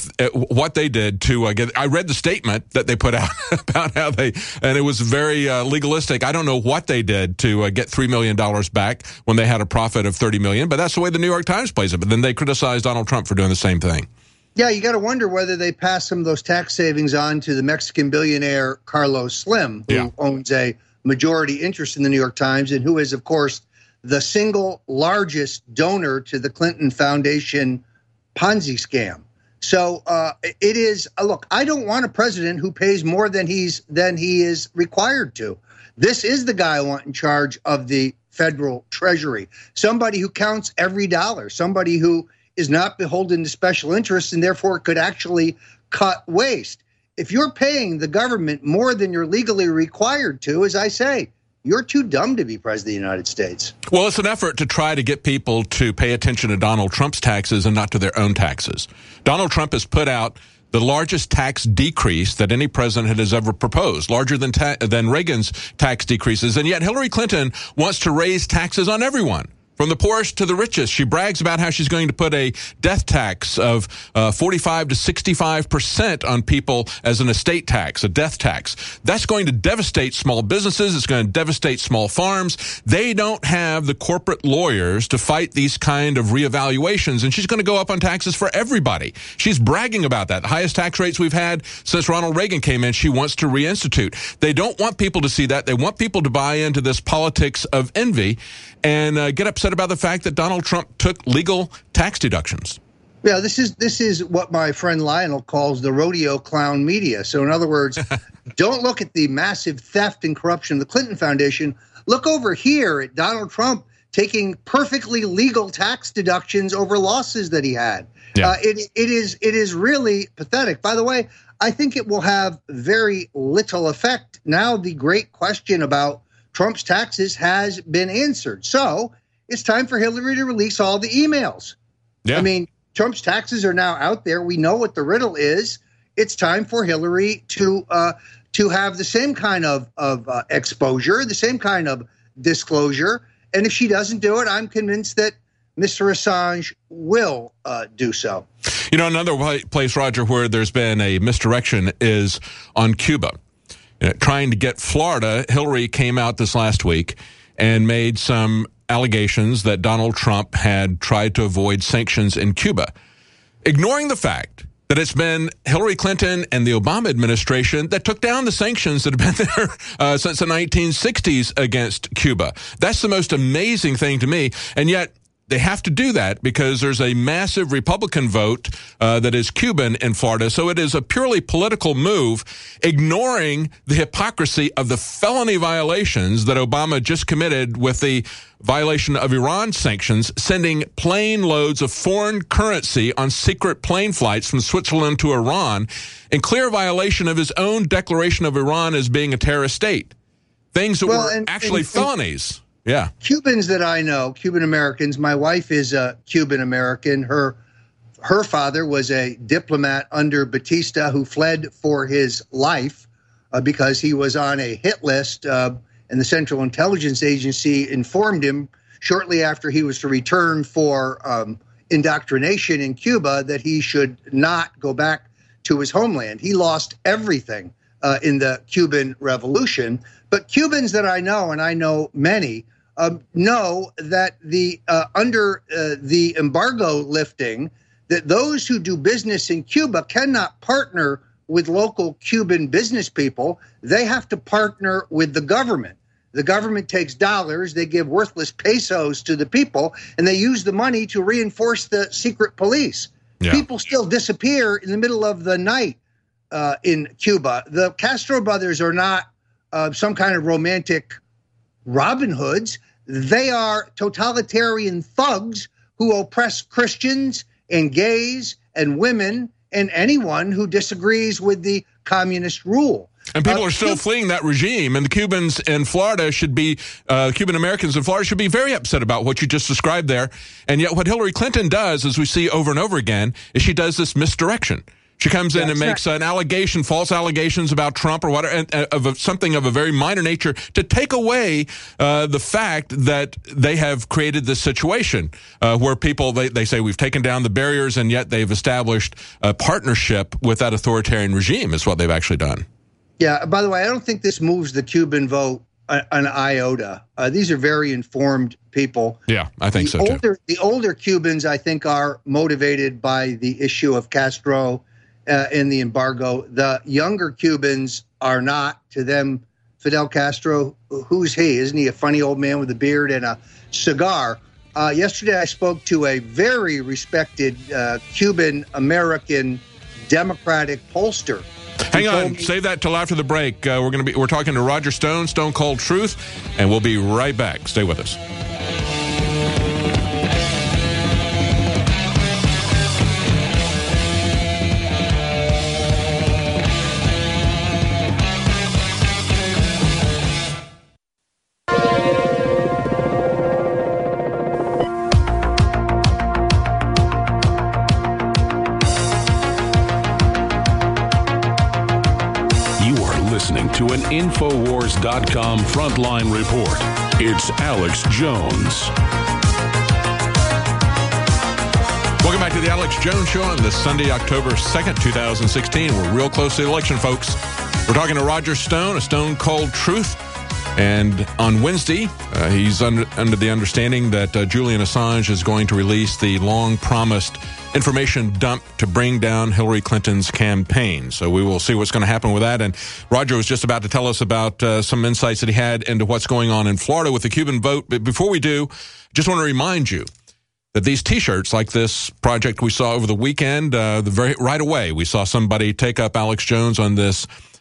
what they did to get. I read the statement that they put out about how and it was very legalistic. I don't know what they did to get $3 million back when they had a profit of $30 million, but that's the way the New York Times plays it. But then they criticized Donald Trump for doing the same thing. Yeah, you got to wonder whether they pass some of those tax savings on to the Mexican billionaire Carlos Slim, who owns a majority interest in the New York Times and who is, of course, the single largest donor to the Clinton Foundation Ponzi scam. So it is, look, I don't want a president who pays more than he is required to. This is the guy I want in charge of the federal treasury, somebody who counts every dollar, somebody who is not beholden to special interests and therefore could actually cut waste. If you're paying the government more than you're legally required to, as I say, you're too dumb to be president of the United States. Well, it's an effort to try to get people to pay attention to Donald Trump's taxes and not to their own taxes. Donald Trump has put out the largest tax decrease that any president has ever proposed, larger than Reagan's tax decreases, and yet Hillary Clinton wants to raise taxes on everyone. From the poorest to the richest. She brags about how she's going to put a death tax of 45 to 65% on people as an estate tax, a death tax. That's going to devastate small businesses. It's going to devastate small farms. They don't have the corporate lawyers to fight these kind of reevaluations, and she's going to go up on taxes for everybody. She's bragging about that. The highest tax rates we've had since Ronald Reagan came in, she wants to reinstitute. They don't want people to see that. They want people to buy into this politics of envy and get upset about the fact that Donald Trump took legal tax deductions. Yeah, this is what my friend Lionel calls the rodeo clown media. So in other words, don't look at the massive theft and corruption of the Clinton Foundation. Look over here at Donald Trump taking perfectly legal tax deductions over losses that he had. Yeah. It is really pathetic. By the way, I think it will have very little effect. Now the great question about Trump's taxes has been answered. So it's time for Hillary to release all the emails. Yeah. I mean, Trump's taxes are now out there. We know what the riddle is. It's time for Hillary to have the same kind of exposure, the same kind of disclosure. And if she doesn't do it, I'm convinced that Mr. Assange will do so. You know, another place, Roger, where there's been a misdirection is on Cuba. Trying to get Florida, Hillary came out this last week and made some allegations that Donald Trump had tried to avoid sanctions in Cuba, ignoring the fact that it's been Hillary Clinton and the Obama administration that took down the sanctions that have been there since the 1960s against Cuba. That's the most amazing thing to me, and yet they have to do that because there's a massive Republican vote that is Cuban in Florida. So it is a purely political move, ignoring the hypocrisy of the felony violations that Obama just committed with the violation of Iran sanctions, sending plane loads of foreign currency on secret plane flights from Switzerland to Iran, in clear violation of his own declaration of Iran as being a terrorist state. Things that were actually felonies. Yeah. Cubans that I know, Cuban Americans, my wife is a Cuban American. Her father was a diplomat under Batista who fled for his life because he was on a hit list, and the Central Intelligence Agency informed him shortly after he was to return for indoctrination in Cuba that he should not go back to his homeland. He lost everything in the Cuban Revolution. But Cubans that I know, and I know many, know that the under the embargo lifting, that those who do business in Cuba cannot partner with local Cuban business people. They have to partner with the government. The government takes dollars, they give worthless pesos to the people, and they use the money to reinforce the secret police. Yeah. People still disappear in the middle of the night in Cuba. The Castro brothers are not some kind of romantic Robin Hoods. They are totalitarian thugs who oppress Christians and gays and women and anyone who disagrees with the communist rule. And people are still fleeing that regime, and the Cubans in Florida should be, Cuban Americans in Florida should be very upset about what you just described there. And yet what Hillary Clinton does, as we see over and over again, is she does this misdirection. She comes in and makes an allegation, false allegations about Trump or whatever, of something of a very minor nature to take away the fact that they have created this situation where people, they say we've taken down the barriers, and yet they've established a partnership with that authoritarian regime is what they've actually done. Yeah, by the way, I don't think this moves the Cuban vote an iota. These are very informed people. Yeah, I think so too. The older Cubans, I think, are motivated by the issue of Castro in the embargo. The younger Cubans are not. To them, Fidel Castro, who's he? Isn't he a funny old man with a beard and a cigar? Yesterday, I spoke to a very respected Cuban American Democratic pollster. Hang on, save that till after the break. We're talking to Roger Stone, Stone Cold Truth, and we'll be right back. Stay with us. To an Infowars.com frontline report. It's Alex Jones. Welcome back to the Alex Jones Show on this Sunday, October 2nd, 2016. We're real close to the election, folks. We're talking to Roger Stone, a Stone Cold Truth. And on Wednesday, he's under the understanding that Julian Assange is going to release the long-promised information dump to bring down Hillary Clinton's campaign. So we will see what's going to happen with that. And Roger was just about to tell us about some insights that he had into what's going on in Florida with the Cuban vote. But before we do, just want to remind you that these T-shirts, like this project we saw over the weekend, right away we saw somebody take up Alex Jones on this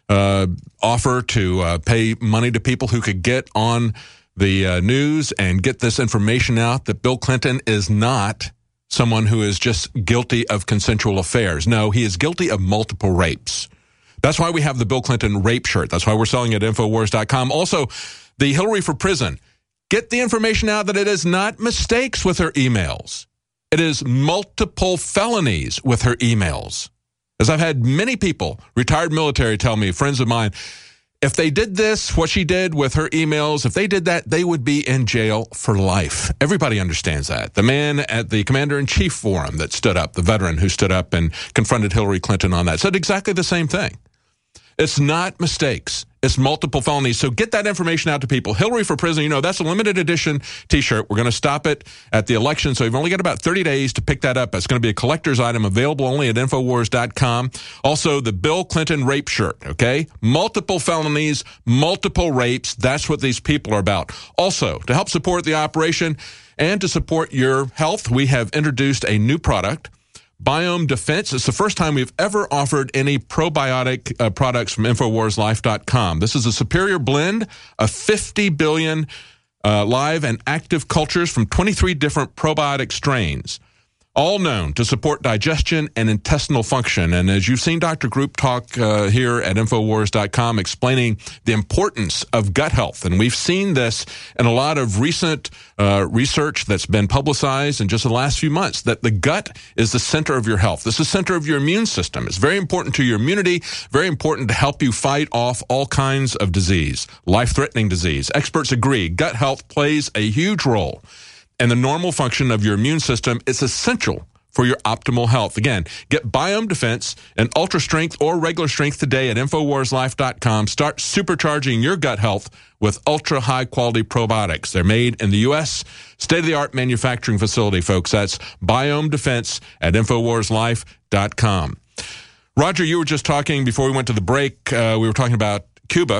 offer to pay money to people who could get on the news and get this information out that Bill Clinton is not someone who is just guilty of consensual affairs. No, he is guilty of multiple rapes. That's why we have the Bill Clinton rape shirt. That's why we're selling it at Infowars.com. Also, the Hillary for Prison. Get the information out that it is not mistakes with her emails. It is multiple felonies with her emails. As I've had many people, retired military, tell me, friends of mine, if they did this, what she did with her emails, if they did that, they would be in jail for life. Everybody understands that. The man at the Commander-in-Chief Forum that stood up, the veteran who stood up and confronted Hillary Clinton on that, said exactly the same thing. It's not mistakes. It's multiple felonies. So get that information out to people. Hillary for Prison, that's a limited edition T-shirt. We're going to stop it at the election, so you've only got about 30 days to pick that up. It's going to be a collector's item available only at Infowars.com. Also, the Bill Clinton rape shirt, okay? Multiple felonies, multiple rapes. That's what these people are about. Also, to help support the operation and to support your health, we have introduced a new product, Biome Defense. It's the first time we've ever offered any probiotic products from InfoWarsLife.com. This is a superior blend of 50 billion live and active cultures from 23 different probiotic strains, all known to support digestion and intestinal function. And as you've seen Dr. Group talk here at Infowars.com explaining the importance of gut health. And we've seen this in a lot of recent research that's been publicized in just the last few months, that the gut is the center of your health. This is the center of your immune system. It's very important to your immunity, very important to help you fight off all kinds of disease, life-threatening disease. Experts agree gut health plays a huge role and the normal function of your immune system is essential for your optimal health. Again, get Biome Defense in ultra strength or regular strength today at InfoWarsLife.com. Start supercharging your gut health with ultra high quality probiotics. They're made in the U.S. state-of-the-art manufacturing facility, folks. That's Biome Defense at InfoWarsLife.com. Roger, you were just talking before we went to the break. We were talking about Cuba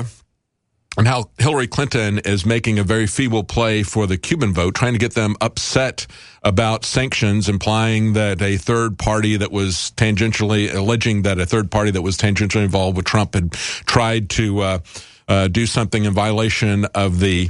and how Hillary Clinton is making a very feeble play for the Cuban vote, trying to get them upset about sanctions, implying that a third party that was alleging that a third party that was tangentially involved with Trump had tried to do something in violation of the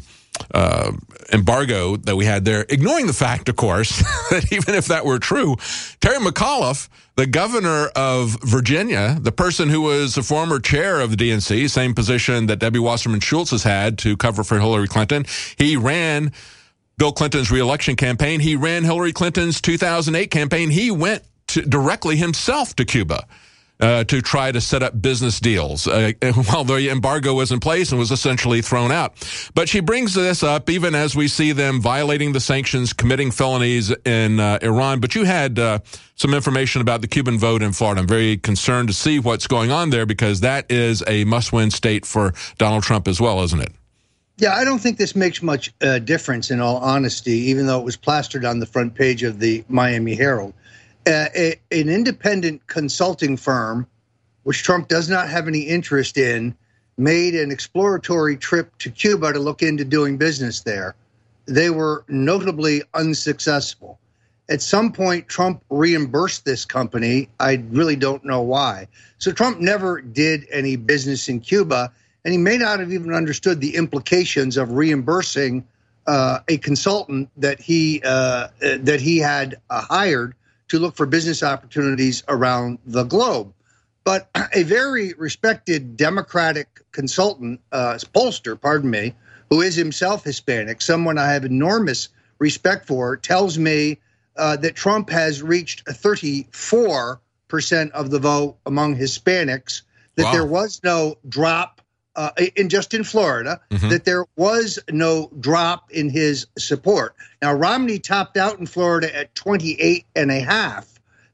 embargo that we had there, ignoring the fact, of course, that even if that were true, Terry McAuliffe, the governor of Virginia, the person who was the former chair of the DNC, same position that Debbie Wasserman Schultz has had to cover for Hillary Clinton, he ran Bill Clinton's reelection campaign. He ran Hillary Clinton's 2008 campaign. He went directly himself to Cuba to try to set up business deals while the embargo was in place and was essentially thrown out. But she brings this up even as we see them violating the sanctions, committing felonies in Iran. But you had some information about the Cuban vote in Florida. I'm very concerned to see what's going on there because that is a must-win state for Donald Trump as well, isn't it? Yeah, I don't think this makes much difference, in all honesty, even though it was plastered on the front page of the Miami Herald. An independent consulting firm, which Trump does not have any interest in, made an exploratory trip to Cuba to look into doing business there. They were notably unsuccessful. At some point, Trump reimbursed this company. I really don't know why. So Trump never did any business in Cuba, and he may not have even understood the implications of reimbursing a consultant that he had hired to look for business opportunities around the globe. But a very respected Democratic consultant, pollster, who is himself Hispanic, someone I have enormous respect for, tells me that Trump has reached 34% of the vote among Hispanics, that there was no drop in Florida, that there was no drop in his support. Now, Romney topped out in Florida at 28.5%,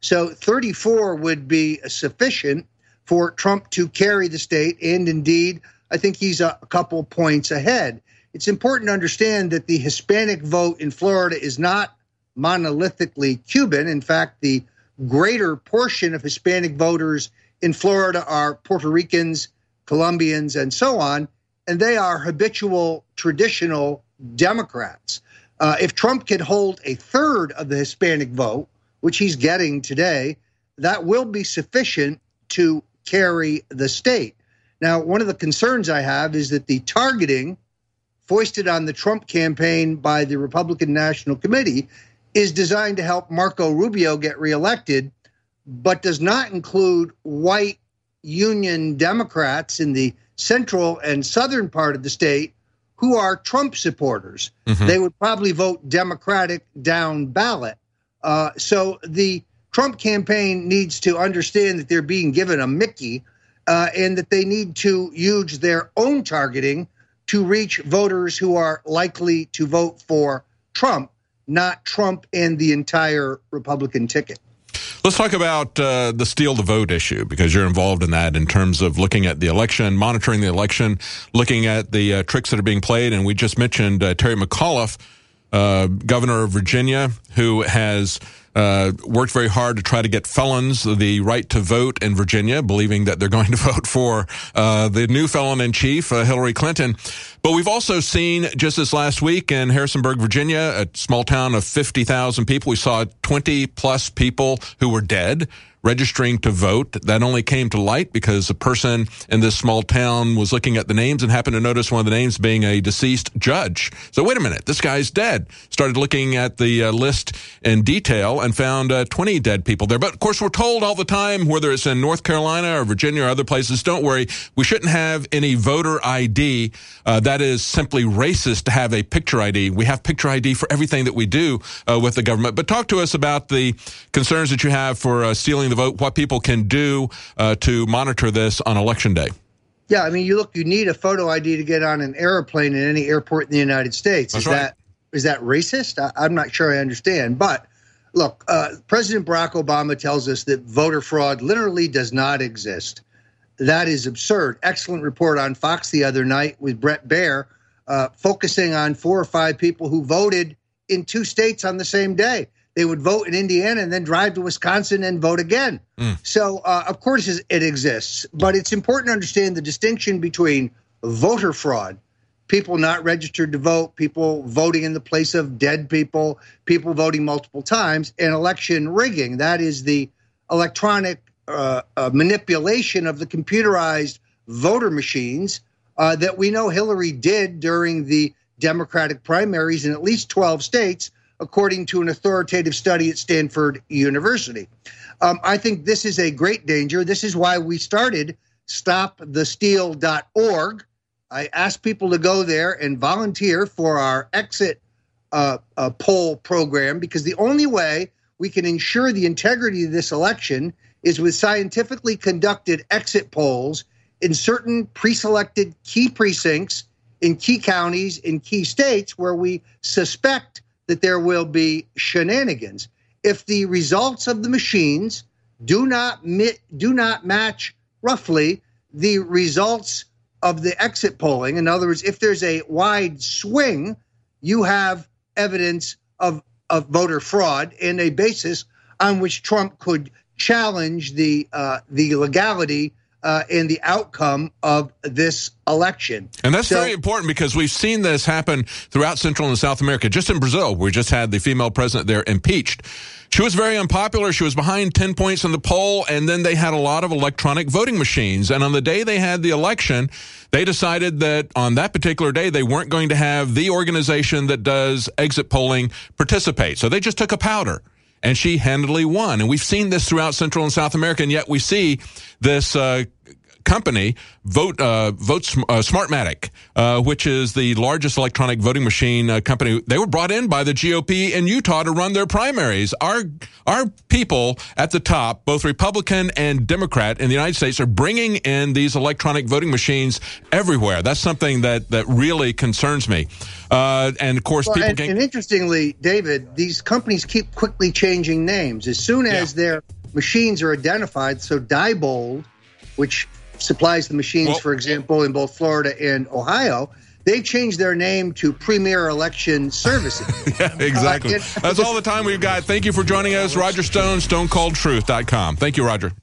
So 34 would be sufficient for Trump to carry the state. And indeed, I think he's a couple points ahead. It's important to understand that the Hispanic vote in Florida is not monolithically Cuban. In fact, the greater portion of Hispanic voters in Florida are Puerto Ricans, Colombians, and so on, and they are habitual, traditional Democrats. If Trump can hold a third of the Hispanic vote, which he's getting today, that will be sufficient to carry the state. Now, one of the concerns I have is that the targeting foisted on the Trump campaign by the Republican National Committee is designed to help Marco Rubio get reelected, but does not include white Union Democrats in the central and southern part of the state who are Trump supporters. Mm-hmm. They would probably vote Democratic down ballot. So the Trump campaign needs to understand that they're being given a Mickey and that they need to use their own targeting to reach voters who are likely to vote for Trump, not Trump and the entire Republican ticket. Let's talk about the steal the vote issue, because you're involved in that in terms of looking at the election, monitoring the election, looking at the tricks that are being played. And we just mentioned Terry McAuliffe, governor of Virginia, who has worked very hard to try to get felons the right to vote in Virginia, believing that they're going to vote for the new felon-in-chief, Hillary Clinton. But we've also seen just this last week in Harrisonburg, Virginia, a small town of 50,000 people, we saw 20-plus people who were dead registering to vote. That only came to light because a person in this small town was looking at the names and happened to notice one of the names being a deceased judge. So wait a minute, this guy's dead. Started looking at the list in detail and found 20 dead people there. But of course, we're told all the time, whether it's in North Carolina or Virginia or other places, don't worry, we shouldn't have any voter ID. That is simply racist to have a picture ID. We have picture ID for everything that we do with the government. But talk to us about the concerns that you have for stealing the vote, what people can do to monitor this on Election Day. Yeah, I mean, you need a photo ID to get on an airplane in any airport in the United States. Is that racist? I'm not sure I understand. But look, President Barack Obama tells us that voter fraud literally does not exist. That is absurd. Excellent report on Fox the other night with Bret Baier, focusing on 4 or 5 people who voted in 2 states on the same day. They would vote in Indiana and then drive to Wisconsin and vote again. So, of course, it exists. But it's important to understand the distinction between voter fraud, people not registered to vote, people voting in the place of dead people, people voting multiple times, and election rigging. That is the electronic manipulation of the computerized voter machines that we know Hillary did during the Democratic primaries in at least 12 states, according to an authoritative study at Stanford University. I think this is a great danger. This is why we started stopthesteal.org. I asked people to go there and volunteer for our exit poll program, because the only way we can ensure the integrity of this election is with scientifically conducted exit polls in certain pre-selected key precincts in key counties in key states where we suspect that there will be shenanigans. If the results of the machines do not match roughly the results of the exit polling, in other words, if there's a wide swing, you have evidence of voter fraud and a basis on which Trump could challenge the legality and the outcome of this election. And that's very important, because we've seen this happen throughout Central and South America. Just in Brazil, we just had the female president there impeached. She was very unpopular. She was behind 10 points in the poll, and then they had a lot of electronic voting machines. And on the day they had the election, they decided that on that particular day, they weren't going to have the organization that does exit polling participate. So they just took a powder, and she handily won. And we've seen this throughout Central and South America, and yet we see this company, Smartmatic, which is the largest electronic voting machine company. They were brought in by the GOP in Utah to run their primaries. Our people at the top, both Republican and Democrat in the United States, are bringing in these electronic voting machines everywhere. That's something that really concerns me. And of course, and interestingly, David, these companies keep quickly changing names as soon as their machines are identified. So Diebold, which supplies the machines, for example, in both Florida and Ohio, they've changed their name to Premier Election Services. Yeah, exactly. That's all the time we've got. Thank you for joining us. Roger Stone, StoneColdTruth.com. Thank you, Roger.